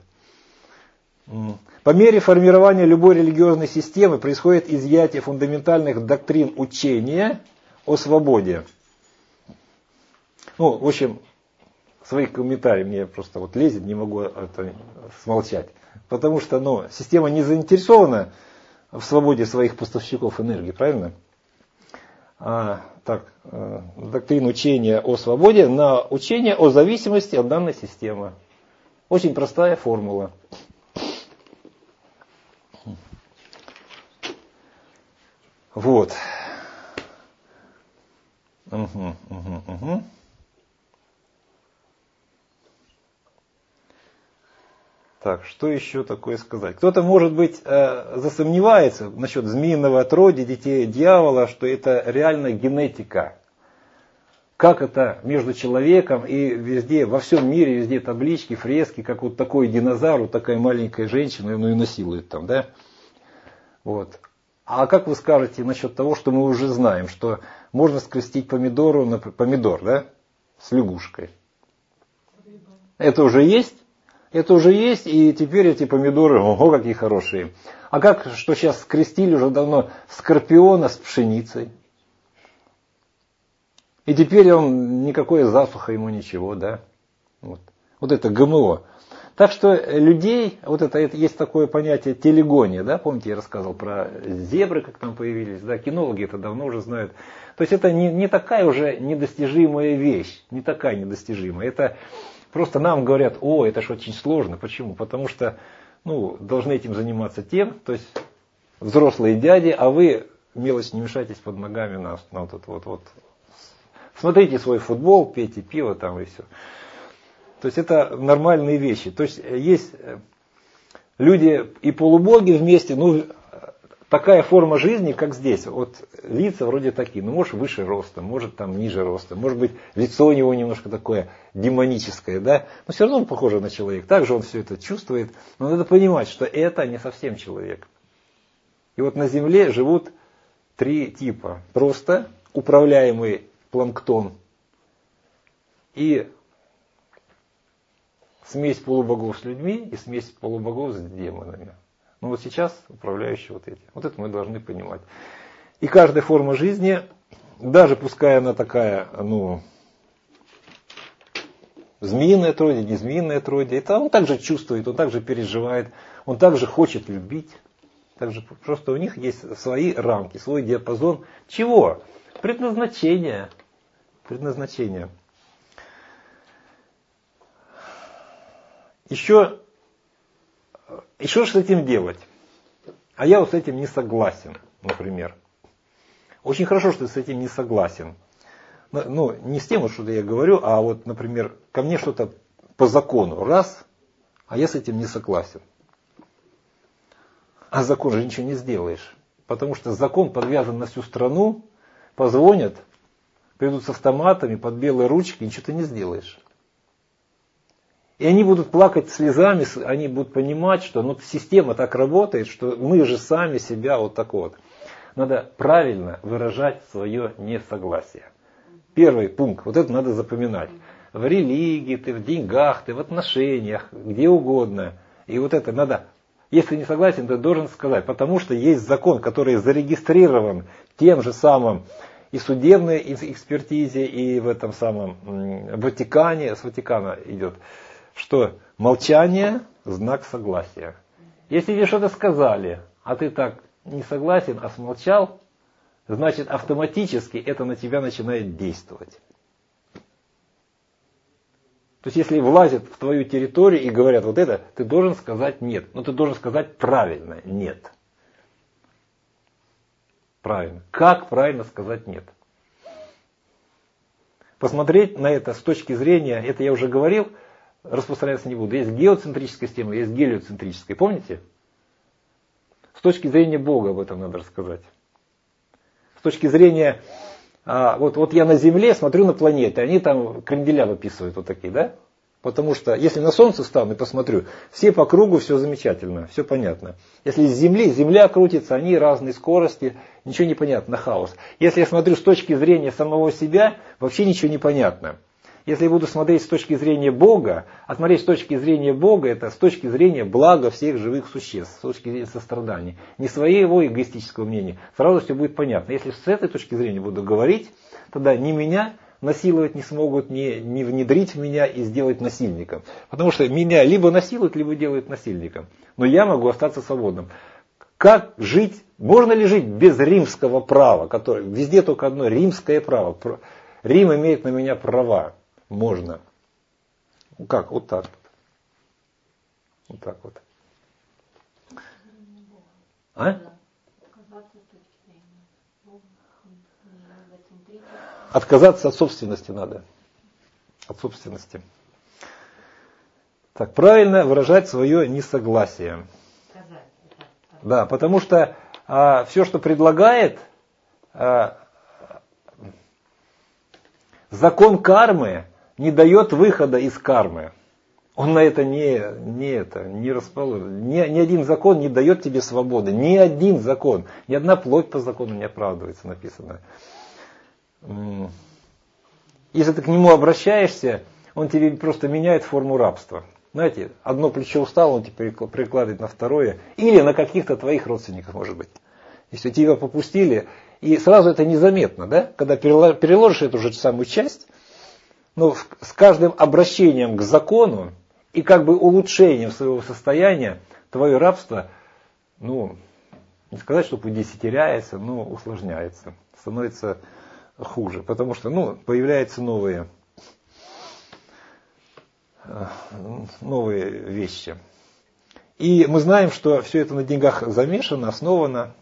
По мере формирования любой религиозной системы происходит изъятие фундаментальных доктрин учения о свободе. Ну, в общем, свои комментарии мне просто вот лезет, не могу это смолчать. Потому что система не заинтересована в свободе своих поставщиков энергии, правильно? Доктрина учения о свободе на учение о зависимости от данной системы. Очень простая формула. Вот. Так, что еще такое сказать? Кто-то, может быть, засомневается насчет змеиного отродья, детей дьявола, что это реально генетика. Как это между человеком и везде, во всем мире, везде таблички, фрески, как вот такой динозавр, вот такая маленькая женщина, и насилует там, да? Вот. А как вы скажете насчет того, что мы уже знаем, что можно скрестить помидор, да, с лягушкой? Это уже есть? Это уже есть, и теперь эти помидоры, ого, какие хорошие. А как, что сейчас скрестили уже давно скорпиона с пшеницей? И теперь он, никакой засуха ему ничего, да? Вот это ГМО. Так что людей, вот это есть такое понятие телегония, да, помните, я рассказывал про зебры, как там появились, да, кинологи это давно уже знают. То есть это не такая уже недостижимая вещь, не такая недостижимая. Это просто нам говорят, это ж очень сложно. Почему? Потому что, должны этим заниматься тем, то есть взрослые дяди, а вы мелочь не мешайтесь под ногами на вот. Смотрите свой футбол, пейте пиво там и все. То есть это нормальные вещи. То есть есть люди и полубоги вместе, такая форма жизни, как здесь. Вот лица вроде такие, может выше роста, может там ниже роста, может быть лицо у него немножко такое демоническое, да, но все равно он похож на человека. Также он все это чувствует, но надо понимать, что это не совсем человек. И вот на Земле живут 3 типа. Просто управляемый планктон и смесь полубогов с людьми и смесь полубогов с демонами. Вот сейчас управляющие вот эти. Вот это мы должны понимать. И каждая форма жизни, даже пускай она такая, змеиное отродье, не змеиное отродье, это он также чувствует, он также переживает, он также хочет любить. Также просто у них есть свои рамки, свой диапазон. Чего? Предназначение. Еще что с этим делать? А я вот с этим не согласен, например. Очень хорошо, что ты с этим не согласен. Не с тем, что я говорю, а вот, например, ко мне что-то по закону раз, а я с этим не согласен. А закон же ничего не сделаешь. Потому что закон подвязан на всю страну, позвонят, придут с автоматами, под белые ручки, ничего ты не сделаешь. И они будут плакать слезами, они будут понимать, что система так работает, что мы же сами себя вот так вот. Надо правильно выражать свое несогласие. Первый пункт, вот это надо запоминать. В религии, ты в деньгах, ты в отношениях, где угодно. И вот это надо, если не согласен, ты должен сказать, потому что есть закон, который зарегистрирован тем же самым и судебной экспертизе, и в этом самом Ватикане, с Ватикана идет, что молчание – знак согласия. Если тебе что-то сказали, а ты так не согласен, а смолчал, значит автоматически это на тебя начинает действовать. То есть если влазят в твою территорию и говорят вот это, ты должен сказать нет. Но ты должен сказать правильно нет. Правильно. Как правильно сказать нет? Посмотреть на это с точки зрения, это я уже говорил, распространяться не буду. Есть геоцентрическая система, есть гелиоцентрическая. Помните? С точки зрения Бога об этом надо рассказать. С точки зрения, вот я на Земле смотрю на планеты, они там кренделя выписывают вот такие, да? Потому что если на солнце стану и посмотрю, все по кругу, все замечательно, все понятно. Если с Земли, Земля крутится, они разной скорости, ничего не понятно, хаос. Если я смотрю с точки зрения самого себя, вообще ничего не понятно. Если я буду смотреть с точки зрения Бога, а смотреть с точки зрения Бога, это с точки зрения блага всех живых существ, с точки зрения сострадания, не своего эгоистического мнения, сразу все будет понятно. Если с этой точки зрения буду говорить, тогда ни меня насиловать не смогут, не внедрить в меня и сделать насильником. Потому что меня либо насилуют, либо делают насильником. Но я могу остаться свободным. Как жить? Можно ли жить без римского права, которое везде только одно римское право? Рим имеет на меня права. Можно. Ну как? Вот так вот. Вот так вот. А? Отказаться от собственности надо. От собственности. Так, правильно выражать свое несогласие. Да, потому что все, что предлагает закон кармы, не дает выхода из кармы. Он на это не расположен. Ни один закон не дает тебе свободы. Ни один закон. Ни одна плоть по закону не оправдывается, написано. Если ты к нему обращаешься, он тебе просто меняет форму рабства. Знаете, одно плечо устало, он теперь прикладывает на второе. Или на каких-то твоих родственников, может быть. Если тебя попустили, и сразу это незаметно, да? Когда переложишь эту же самую часть, но с каждым обращением к закону и как бы улучшением своего состояния, твое рабство, не сказать, что удесятеряется, но усложняется, становится хуже. Потому что, появляются новые вещи. И мы знаем, что все это на деньгах замешано, основано.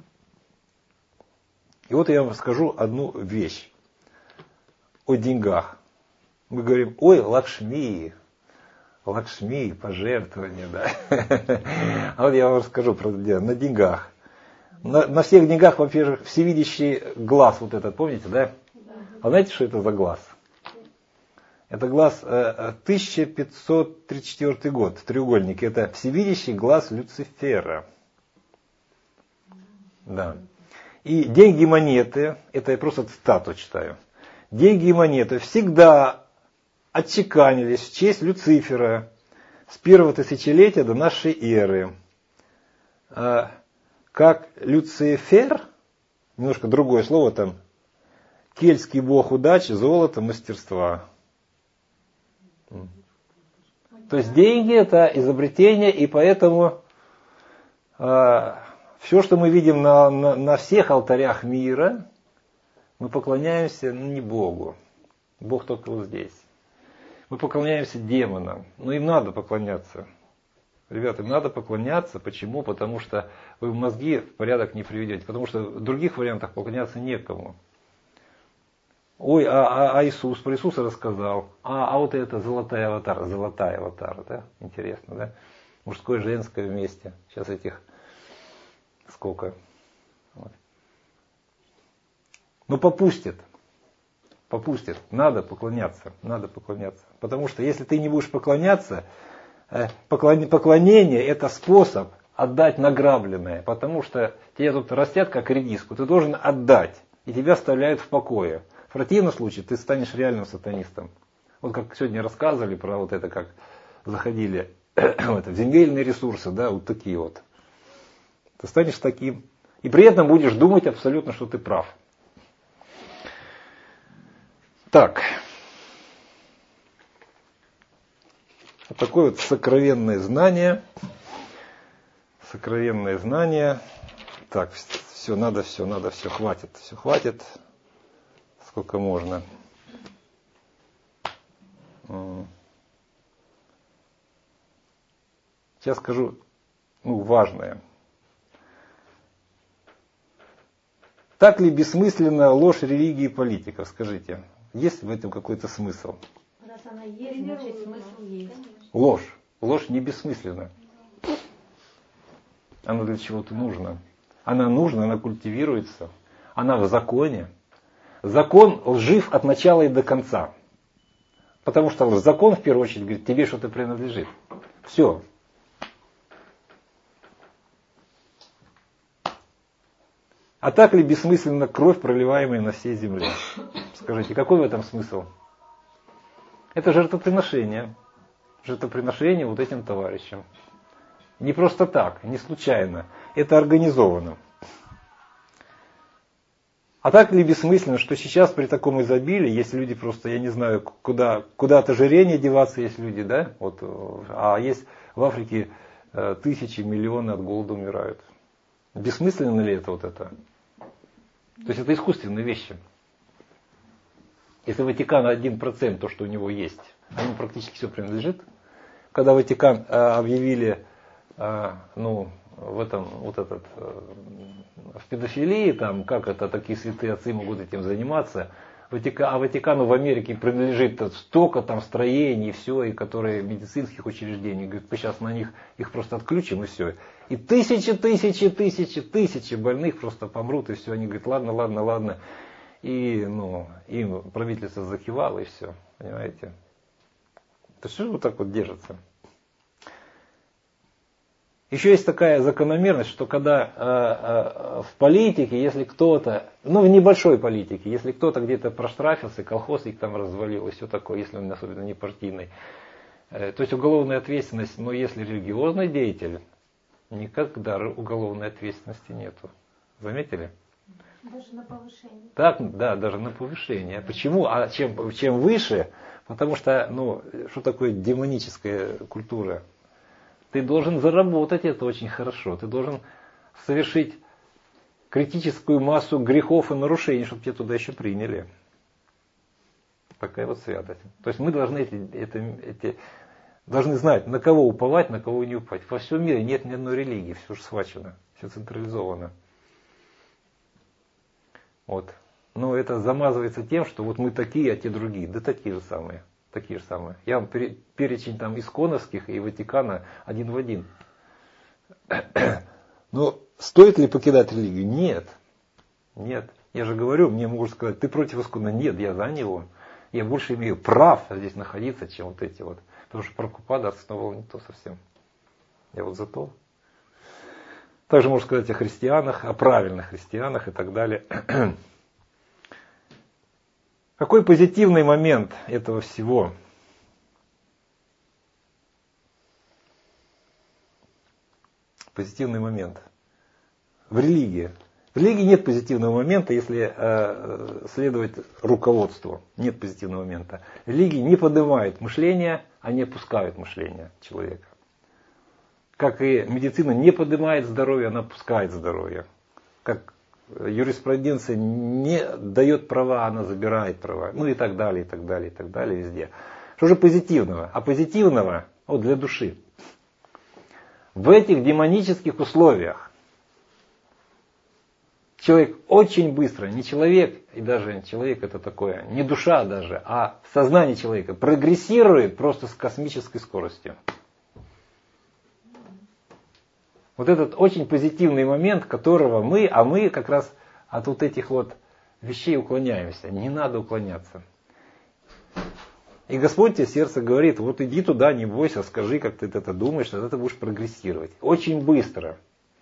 И вот я вам скажу одну вещь о деньгах. Мы говорим, ой, Лакшми, пожертвования, да. А вот я вам расскажу про дело на деньгах. На всех деньгах, во-первых, всевидящий глаз, вот этот, помните, да? А знаете, что это за глаз? Это глаз 1534 год, треугольник. Это всевидящий глаз Люцифера. Да. И деньги и монеты, это я просто цитату читаю. Деньги и монеты всегда отчеканились в честь Люцифера с первого тысячелетия до нашей эры. Как Люцифер, немножко другое слово там, кельтский бог удачи, золота, мастерства. То есть деньги это изобретение, и поэтому все, что мы видим на всех алтарях мира, мы поклоняемся не Богу. Бог только вот здесь. Мы поклоняемся демонам. Но им надо поклоняться. Ребята, им надо поклоняться. Почему? Потому что вы мозги в порядок не приведете. Потому что в других вариантах поклоняться некому. Ой, Иисус, про Иисуса рассказал. Вот это золотой аватар, да? Интересно, да? Мужское, женское вместе. Сейчас этих сколько? Вот. Но попустит. Надо поклоняться. Потому что если ты не будешь поклоняться, поклонение это способ отдать награбленное. Потому что тебя тут растят как редиску. Ты должен отдать. И тебя оставляют в покое. В противном случае ты станешь реальным сатанистом. Вот как сегодня рассказывали про вот это, как заходили в земельные ресурсы, да, вот такие вот. Ты станешь таким. И при этом будешь думать абсолютно, что ты прав. Так. Вот такое вот сокровенное знание. Так, все, хватит. Сколько можно. Сейчас скажу, важное. Так ли бессмысленна ложь религии и политиков? Скажите, есть в этом какой-то смысл? Раз она есть, значит смысл есть. Ложь не бессмысленна. Она для чего-то нужна. Она нужна, она культивируется. Она в законе. Закон лжив от начала и до конца. Потому что закон в первую очередь говорит, тебе что-то принадлежит. Все. А так ли бессмысленна кровь, проливаемая на всей земле? Скажите, какой в этом смысл? Это жертвоприношение. Жертвоприношение вот этим товарищам. Не просто так, не случайно. Это организовано. А так ли бессмысленно, что сейчас при таком изобилии есть люди просто, я не знаю, куда от ожирения деваться есть люди, да? Вот, а есть в Африке тысячи, миллионы от голода умирают. Бессмысленно ли это вот это? То есть это искусственные вещи. Если Ватикан 1%, то, что у него есть, а ему практически все принадлежит. Когда Ватикан объявили, в педофилии, там, как это такие святые отцы могут этим заниматься, а Ватикану в Америке принадлежит столько там строений, все, и которые медицинских учреждений, говорят, мы сейчас на них их просто отключим, и все. И тысячи больных просто помрут, и все. Они говорят, ладно. И им правительство закивало, и все. Понимаете? То что же вот так вот держится? Еще есть такая закономерность, что когда в политике, если кто-то, в небольшой политике, если кто-то где-то проштрафился, колхозник там развалил и все такое, если он особенно не партийный, то есть уголовная ответственность, но если религиозный деятель, никогда уголовной ответственности нету. Заметили? Даже на повышение. Так, да, даже на повышение. Почему? А чем выше? Потому что, что такое демоническая культура? Ты должен заработать это очень хорошо. Ты должен совершить критическую массу грехов и нарушений, чтобы тебя туда еще приняли. Такая вот святость. То есть мы должны должны знать, на кого уповать, на кого не уповать. Во всем мире нет ни одной религии, все же схвачено, все централизовано. Вот. Но это замазывается тем, что вот мы такие, а те другие. Да такие же самые. Я вам перечень там исконовских и Ватикана один в один. Но стоит ли покидать религию? Нет. Я же говорю, мне могут сказать, ты против искона? Нет, я за него. Я больше имею прав здесь находиться, чем вот эти вот. Потому что Прабхупада основывал не то совсем. Я вот за то. Также можно сказать о христианах, о правильных христианах и так далее. Какой позитивный момент этого всего? Позитивный момент. В религии. В религии нет позитивного момента, если следовать руководству. Нет позитивного момента. Религии не поднимают мышление, они опускают мышление человека. Как и медицина не поднимает здоровье, она опускает здоровье. Как юриспруденция не дает права, она забирает права. И так далее везде. Что же позитивного? А позитивного для души. В этих демонических условиях человек очень быстро, не человек, и даже человек это такое, не душа даже, а сознание человека прогрессирует просто с космической скоростью. Вот этот очень позитивный момент, которого мы как раз от вот этих вот вещей уклоняемся. Не надо уклоняться. И Господь тебе сердце говорит, вот иди туда, не бойся, скажи, как ты это думаешь, тогда ты будешь прогрессировать. Очень быстро.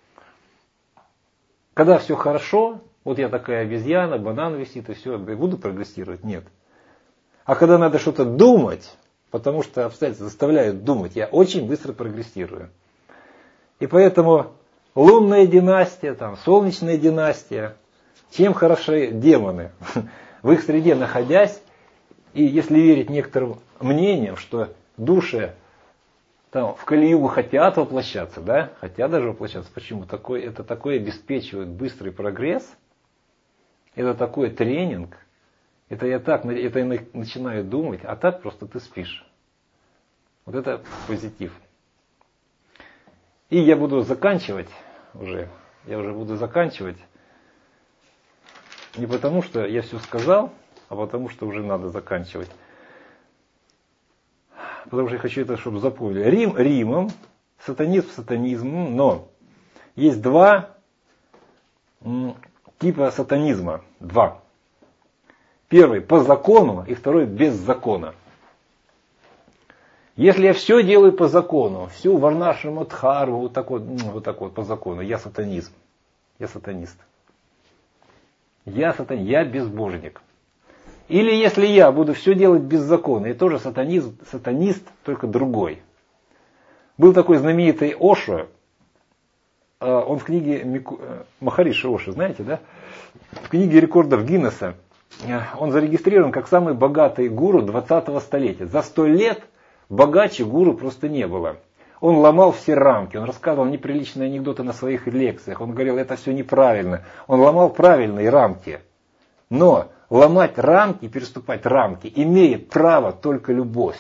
Когда все хорошо, вот я такая обезьяна, банан висит и все, буду прогрессировать? Нет. А когда надо что-то думать, потому что обстоятельства заставляют думать, я очень быстро прогрессирую. И поэтому лунная династия, солнечная династия, чем хороши демоны? В их среде находясь, и если верить некоторым мнениям, что души в Кали-югу хотят воплощаться, да? Хотят даже воплощаться. Почему? Это такое обеспечивает быстрый прогресс, это такой тренинг, это я начинаю думать, а так просто ты спишь. Вот это позитив. И я буду заканчивать уже. Я уже буду заканчивать. Не потому, что я все сказал, а потому, что уже надо заканчивать. Потому что я хочу это, чтобы запомнили. Рим Римом, сатанизм сатанизмом, но есть два типа сатанизма. Два. Первый по закону и второй без закона. Если я все делаю по закону, всю варнашему дхарму, вот так вот по закону, я сатанизм. Я сатанист. Я безбожник. Или если я буду все делать без закона, я тоже сатанист, только другой. Был такой знаменитый Ошо, он в книге Махариши Ошо, знаете, да? В книге рекордов Гиннесса он зарегистрирован как самый богатый гуру 20-го столетия. За 100 лет богаче гуру просто не было. Он ломал все рамки, он рассказывал неприличные анекдоты на своих лекциях, он говорил, это все неправильно. Он ломал правильные рамки. Но ломать рамки, переступать рамки имеет право только любовь.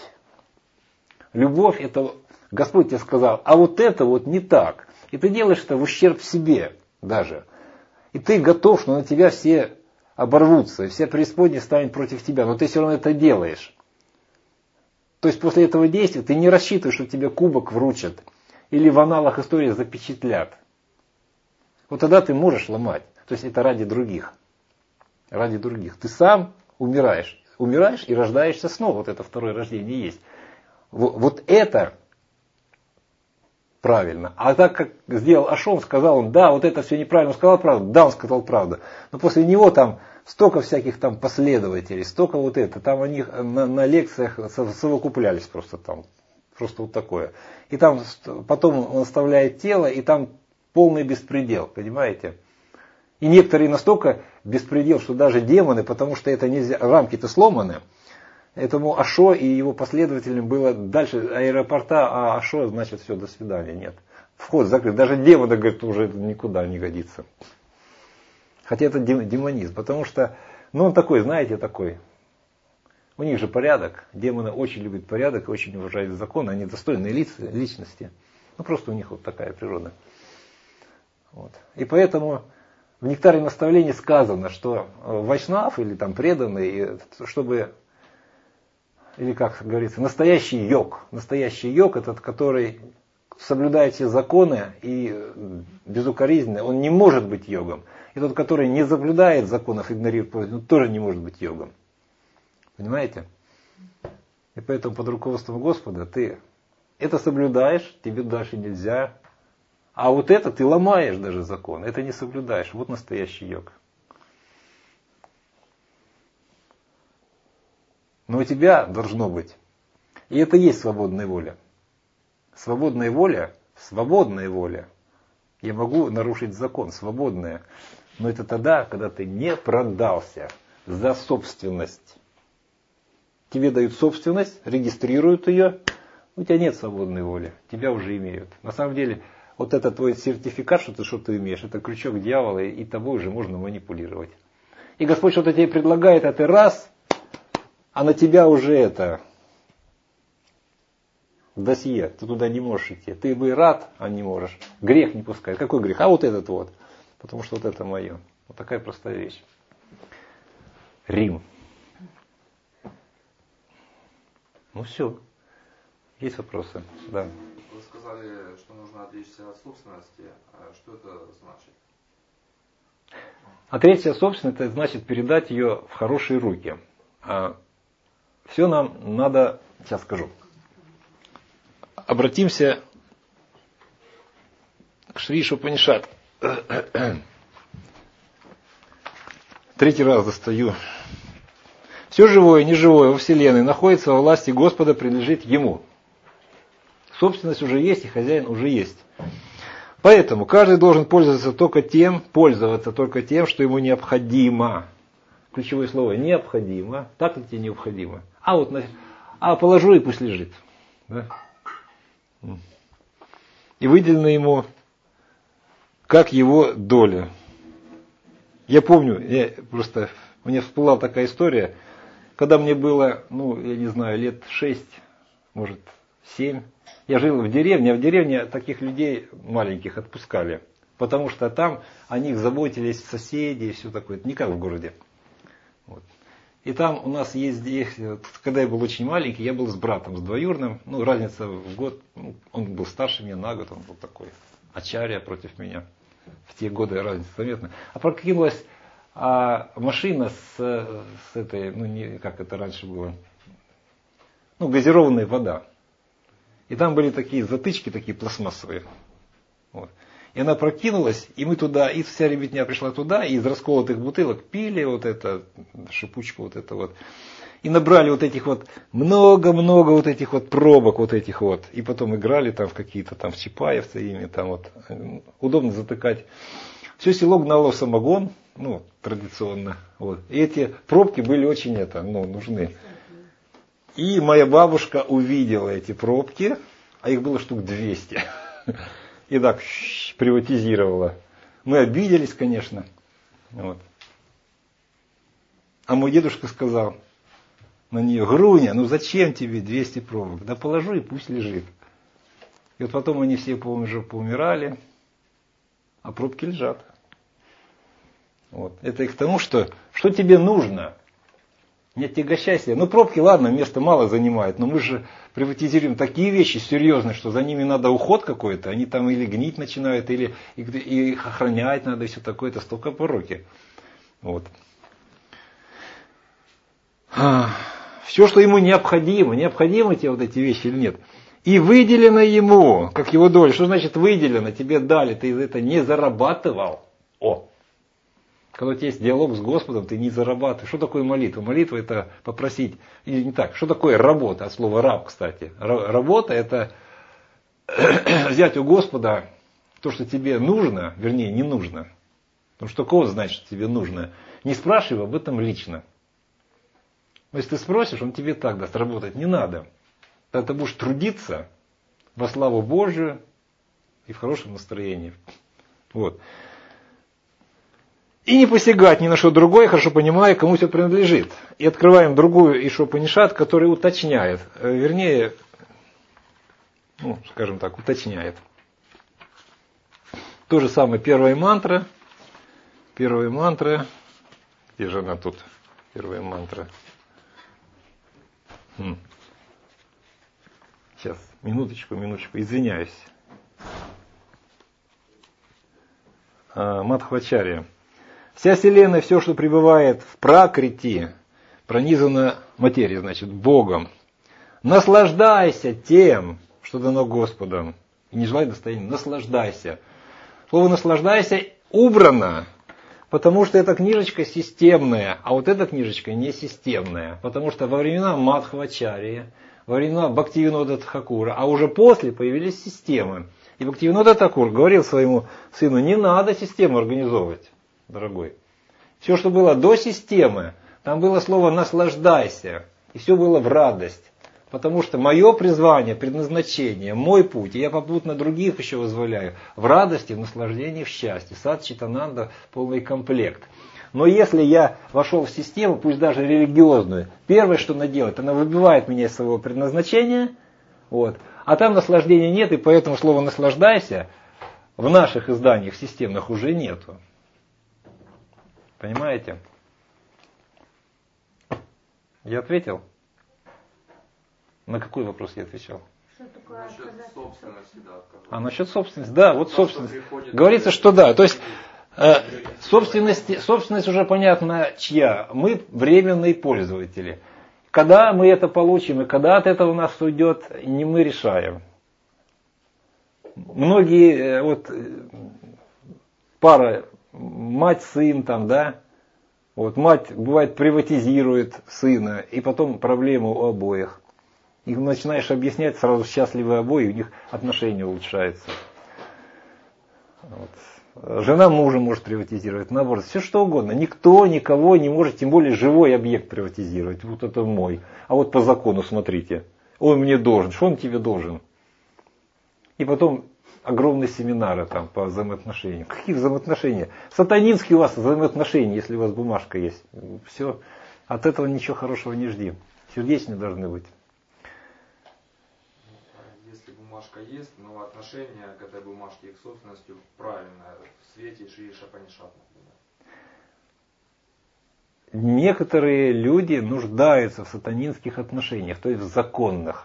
Любовь это, Господь тебе сказал, а вот это вот не так. И ты делаешь это в ущерб себе даже. И ты готов, что на тебя все оборвутся, и вся преисподняя станет против тебя, но ты все равно это делаешь. То есть после этого действия ты не рассчитываешь, что тебе кубок вручат или в аналах истории запечатлят. Вот тогда ты можешь ломать. То есть это ради других. Ради других. Ты сам умираешь. Умираешь и рождаешься снова. Вот это второе рождение есть. Вот это правильно. А так как сделал Ашон, сказал он, да, вот это все неправильно, он сказал правду, да, он сказал правду. Но после него там столько всяких там последователей, столько вот это, там они на лекциях совокуплялись просто там. Просто вот такое. И там потом он оставляет тело, и там полный беспредел, понимаете? И некоторые настолько беспредел, что даже демоны, потому что это нельзя, рамки-то сломаны. Этому Ашо и его последователям было дальше аэропорта, а Ашо, значит, все, до свидания, нет. Вход закрыт. Даже демоны, говорят, уже это никуда не годится. Хотя это демонизм, потому что, он такой, знаете, такой. У них же порядок. Демоны очень любят порядок, очень уважают закон, они достойные личности. Просто у них вот такая природа. Вот. И поэтому в нектаре наставлений сказано, что вайшнав или там преданный, чтобы... Или, как говорится, настоящий йог. Настоящий йог, этот, который соблюдает все законы и безукоризненно, он не может быть йогом. И тот, который не соблюдает законов, игнорирует, он тоже не может быть йогом. Понимаете? И поэтому под руководством Господа ты это соблюдаешь, тебе дальше нельзя. А вот это ты ломаешь даже закон, это не соблюдаешь. Вот настоящий йог. Но у тебя должно быть. И это и есть свободная воля. Свободная воля. Я могу нарушить закон, свободная. Но это тогда, когда ты не продался за собственность. Тебе дают собственность, регистрируют ее. У тебя нет свободной воли. Тебя уже имеют. На самом деле, вот это твой сертификат, что ты что-то имеешь, это крючок дьявола, и тобой уже можно манипулировать. И Господь что-то тебе предлагает, а ты раз... А на тебя уже это досье, ты туда не можешь идти. Ты бы рад, а не можешь. Грех не пускает. Какой грех? А вот этот вот. Потому что вот это мое. Вот такая простая вещь. Рим. Все. Есть вопросы? Да. Вы сказали, что нужно отречься от собственности. А что это значит? Отречься от собственности, это значит передать ее в хорошие руки. Все нам надо, сейчас скажу. Обратимся к Шри Ишупанишад. 3-й раз достаю. Все живое и неживое во Вселенной находится во власти Господа, принадлежит Ему. Собственность уже есть, и хозяин уже есть. Поэтому каждый должен пользоваться только тем, что ему необходимо. Ключевое слово необходимо. Так ли тебе необходимо? Положу и пусть лежит. Да? И выделено ему как его доля. Я помню, у меня всплыла такая история, когда мне было, я не знаю, лет 6, может 7. Я жил в деревне, а в деревне таких людей маленьких отпускали. Потому что там о них заботились соседи и все такое. Это не как в городе. Вот. И там у нас есть, когда я был очень маленький, я был с братом, с двоюродным. Разница в год, он был старше меня на год, он был такой ачарья против меня. В те годы разница заметна. А прокинулась машина с этой, как это раньше было, газированная вода. И там были такие затычки, такие пластмассовые. Вот. И она прокинулась, и мы туда, и вся ребятня пришла туда, и из расколотых бутылок пили вот это, шипучку вот это вот. И набрали вот этих вот, много-много вот этих вот пробок вот этих вот. И потом играли там в какие-то там в Чапаевцы ими, там вот. Удобно затыкать. Все село гнало самогон, ну, традиционно. Вот. И эти пробки были очень нужны. И моя бабушка увидела эти пробки, а их было штук 200. И так приватизировала. Мы обиделись, конечно. Вот. А мой дедушка сказал на нее: Груня, ну зачем тебе 200 пробок? Да положи и пусть лежит. И вот потом они все уже поумирали, а пробки лежат. Вот. Это и к тому, что тебе нужно. Не отягощайся. Ну пробки, ладно, места мало занимают, но мы же приватизируем такие вещи серьезные, что за ними надо уход какой-то. Они там или гнить начинают, или их охранять надо, и все такое. Это столько пороки. Вот. Все, что ему необходимо тебе вот эти вещи или нет. И выделено ему, как его доля. Что значит выделено? Тебе дали, ты это не зарабатывал. Когда у тебя есть диалог с Господом, ты не зарабатываешь. Что такое молитва? Молитва — это попросить. Или не так. Что такое работа? От слова раб, кстати. Работа — это взять у Господа то, что тебе нужно, вернее, не нужно. Потому что кого значит, что тебе нужно? Не спрашивай об этом лично. Но если ты спросишь, он тебе так даст. Работать не надо. Тогда ты будешь трудиться во славу Божию и в хорошем настроении. Вот. И не посягать ни на что другое, хорошо понимая, кому все принадлежит. И открываем другую Ишопанишат, который уточняет. Вернее, скажем так, уточняет. То же самое первая мантра. Первая мантра. Где же она тут? Первая мантра. Сейчас, минуточку, извиняюсь. Мадхвачарья. Вся Вселенная, все, что пребывает в пракрити, пронизано материей, значит, Богом. Наслаждайся тем, что дано Господом. И не желай достояния, наслаждайся. Слово «наслаждайся» убрано, потому что эта книжечка системная, а вот эта книжечка не системная. Потому что во времена Мадхвачарьи, во времена Бхактивинода Тхакура, а уже после появились системы. И Бхактивинода Тхакур говорил своему сыну: не надо систему организовывать, дорогой. Все, что было до системы, там было слово «наслаждайся». И все было в радость. Потому что мое призвание, предназначение, мой путь, и я попутно других еще вызволяю, в радости, в наслаждении, в счастье. Сад Читананда — полный комплект. Но если я вошел в систему, пусть даже религиозную, первое, что она делает, она выбивает меня из своего предназначения, вот, а там наслаждения нет, и поэтому слово «наслаждайся» в наших изданиях системных уже нету. Понимаете? Я ответил? На какой вопрос я отвечал? Что такое Насчет собственности, да. Насчет собственности, да, вот собственность. Говорится, что да, то есть собственность уже понятно чья. Мы временные пользователи. Когда мы это получим и когда от этого у нас уйдет, не мы решаем. Многие, вот пара, мать-сын там, да, вот мать бывает приватизирует сына, и потом проблема у обоих. И начинаешь объяснять, сразу счастливы обои, у них отношения улучшаются. Вот. Жена мужа может приватизировать, наоборот, все что угодно. Никто никого не может, тем более живой объект приватизировать. Вот это мой. А вот по закону смотрите. Он мне должен. Что он тебе должен? И потом огромные семинары там по взаимоотношениям. Какие взаимоотношения? Сатанинские у вас взаимоотношения, если у вас бумажка есть. Все. От этого ничего хорошего не жди. Сердечные должны быть. Если бумажка есть, но отношение к этой бумажке и к собственности правильное в свете Шри Ишопанишат, например. Некоторые люди нуждаются в сатанинских отношениях, то есть в законных.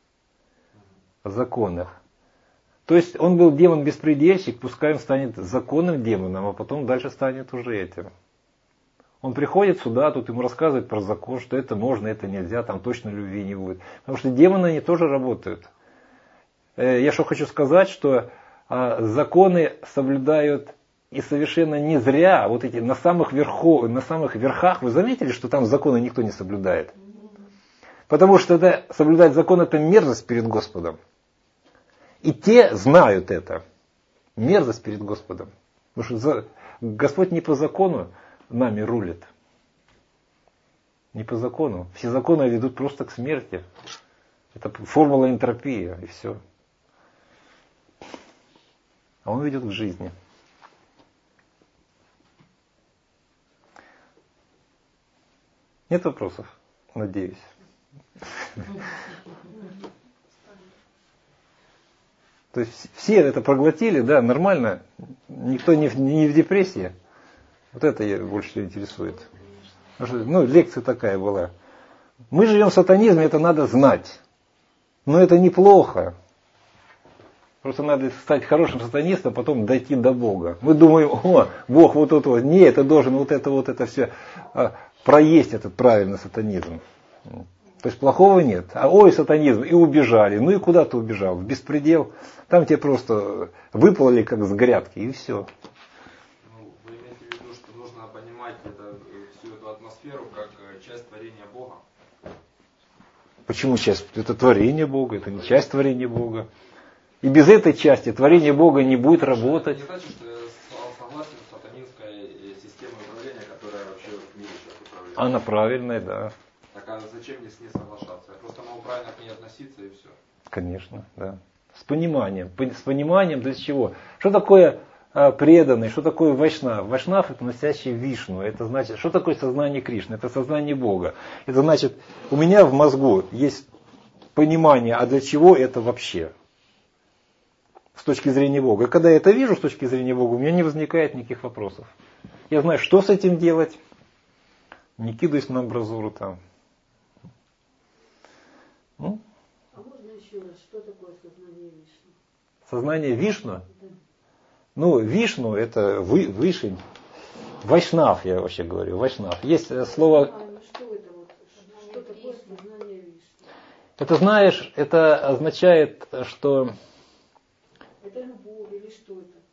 То есть он был демон-беспредельщик, пускай он станет законным демоном, а потом дальше станет уже этим. Он приходит сюда, тут ему рассказывают про закон, что это можно, это нельзя, там точно любви не будет. Потому что демоны, они тоже работают. я что хочу сказать, что законы соблюдают и совершенно не зря. Вот эти на самых верхах, вы заметили, что там законы никто не соблюдает? Потому что соблюдать закон — это мерзость перед Господом. И те знают это. Мерзость перед Господом. Потому что Господь не по закону нами рулит. Не по закону. Все законы ведут просто к смерти. Это формула энтропии, и все. А он ведет к жизни. Нет вопросов? Надеюсь. То есть все это проглотили, да, нормально. Никто не в депрессии. Вот это я больше всего интересует. Лекция такая была. Мы живем в сатанизме, это надо знать. Но это неплохо. Просто надо стать хорошим сатанистом, а потом дойти до Бога. Мы думаем, Бог вот это вот. Нет, это должен вот это все проесть, этот правильный сатанизм. То есть плохого нет. Сатанизм, и убежали. Ну и куда ты убежал? В беспредел. Там тебе просто выплыли как с грядки, и все. Вы имеете в виду, что нужно понимать всю эту атмосферу как часть творения Бога? Почему часть? Это творение Бога, это не часть творения Бога. И без этой части творение Бога не будет работать. Это не значит, что я согласен с сатанинской системой управления, которая вообще в мире сейчас управляет. Она правильная, да. Так а зачем мне с ней соглашаться? Я просто могу правильно к ней относиться и все. Конечно, да. С пониманием. С пониманием для чего? Что такое преданный, что такое вайшнав? Вайшнав — это носящий Вишну. Это значит, что такое сознание Кришны? Это сознание Бога. Это значит, у меня в мозгу есть понимание, а для чего это вообще? С точки зрения Бога. И когда я это вижу с точки зрения Бога, у меня не возникает никаких вопросов. Я знаю, что с этим делать. Не кидаюсь на амбразуру там. А можно еще раз, что такое сознание Вишну? Сознание Вишну? Да. Вишну — это вышень. Вайшнав, я вообще говорю, вайшнав. Есть слово... Что такое сознание Вишну? Это, знаешь, это означает, что... Это любовь или что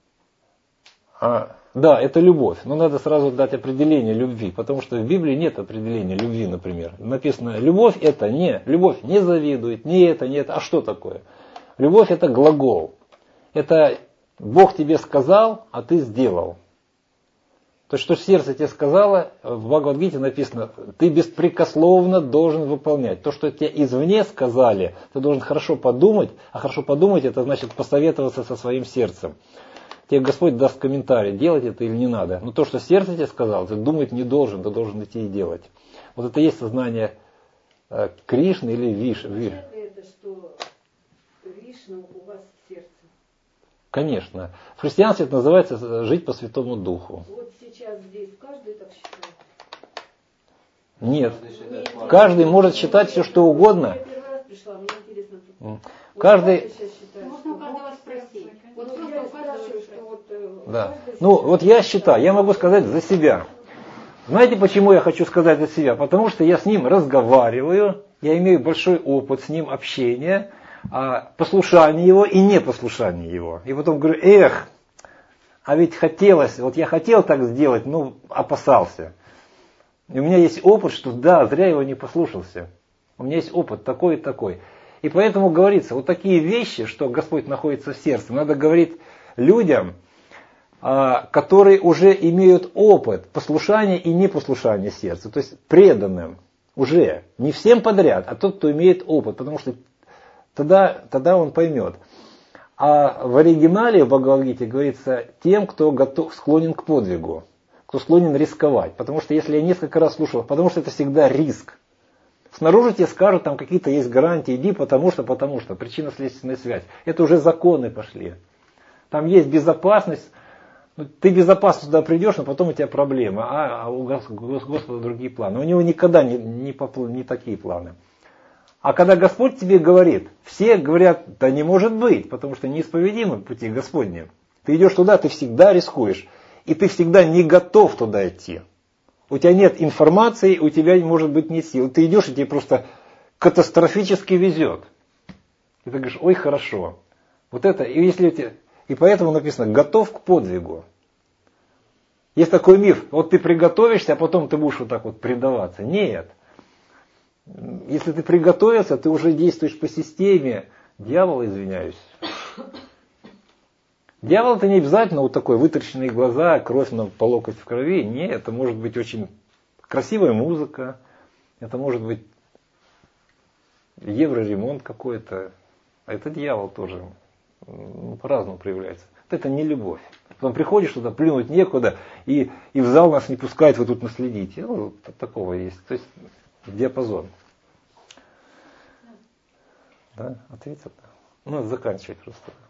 это? Да, это любовь. Но надо сразу дать определение любви, потому что в Библии нет определения любви, например. Написано, любовь не завидует, не это. А что такое? Любовь — это глагол. Это Бог тебе сказал, а ты сделал. То, что сердце тебе сказало, в Бхагавад-гите написано, ты беспрекословно должен выполнять. То, что тебе извне сказали, ты должен хорошо подумать, а хорошо подумать — это значит посоветоваться со своим сердцем. Тебе Господь даст комментарий, делать это или не надо. Но то, что сердце тебе сказал, ты думать не должен, ты должен идти и делать. Вот это и есть сознание Кришны или Вишны. Это что Вишну у вас в сердце? Конечно. В христианстве это называется жить по Святому Духу. Вот сейчас здесь каждый так считает? Нет. Каждый может считать все, что угодно. Я первый раз пришла, мне интересно. Каждый... Можно у каждого спросить. Вот Вот просто я у каждого спрашиваю, что вот... Да. Вот я считаю, я могу сказать за себя. Знаете, почему я хочу сказать за себя? Потому что я с ним разговариваю, я имею большой опыт с ним общения, послушания его и непослушания его. И потом говорю, а ведь хотелось, вот я хотел так сделать, но опасался. И у меня есть опыт, что да, зря его не послушался. У меня есть опыт такой и такой. И поэтому говорится, вот такие вещи, что Господь находится в сердце, надо говорить людям, которые уже имеют опыт послушания и непослушания сердца. То есть преданным уже. Не всем подряд, а тот, кто имеет опыт. Потому что тогда он поймет. А в оригинале в Бхагавад-гите говорится тем, кто склонен к подвигу, кто склонен рисковать. Потому что если я несколько раз слушал, потому что это всегда риск. Снаружи тебе скажут, там какие-то есть гарантии, иди, потому что, причинно-следственная связь. Это уже законы пошли. Там есть безопасность. Ты безопасно туда придешь, но потом у тебя проблемы. А у Господа другие планы. У него никогда не такие планы. А когда Господь тебе говорит, все говорят, да не может быть, потому что неисповедимы пути Господни. Ты идешь туда, ты всегда рискуешь. И ты всегда не готов туда идти. У тебя нет информации, у тебя может быть нет сил. Ты идешь, и тебе просто катастрофически везет. И ты говоришь, ой, хорошо. Вот это, и поэтому написано «готов к подвигу». Есть такой миф, вот ты приготовишься, а потом ты будешь вот так вот предаваться. Нет. Если ты приготовился, ты уже действуешь по системе. Дьявол, извиняюсь. Дьявол это не обязательно вот такой вытраченные глаза, кровь по локоть в крови. Нет, это может быть очень красивая музыка, это может быть евроремонт какой-то. А это дьявол тоже по-разному проявляется. Это не любовь. Потом приходишь туда, плюнуть некуда, и в зал нас не пускают, вы тут наследите. Ну, такого есть. То есть диапазон. Да, ответил? Ну, заканчивать просто.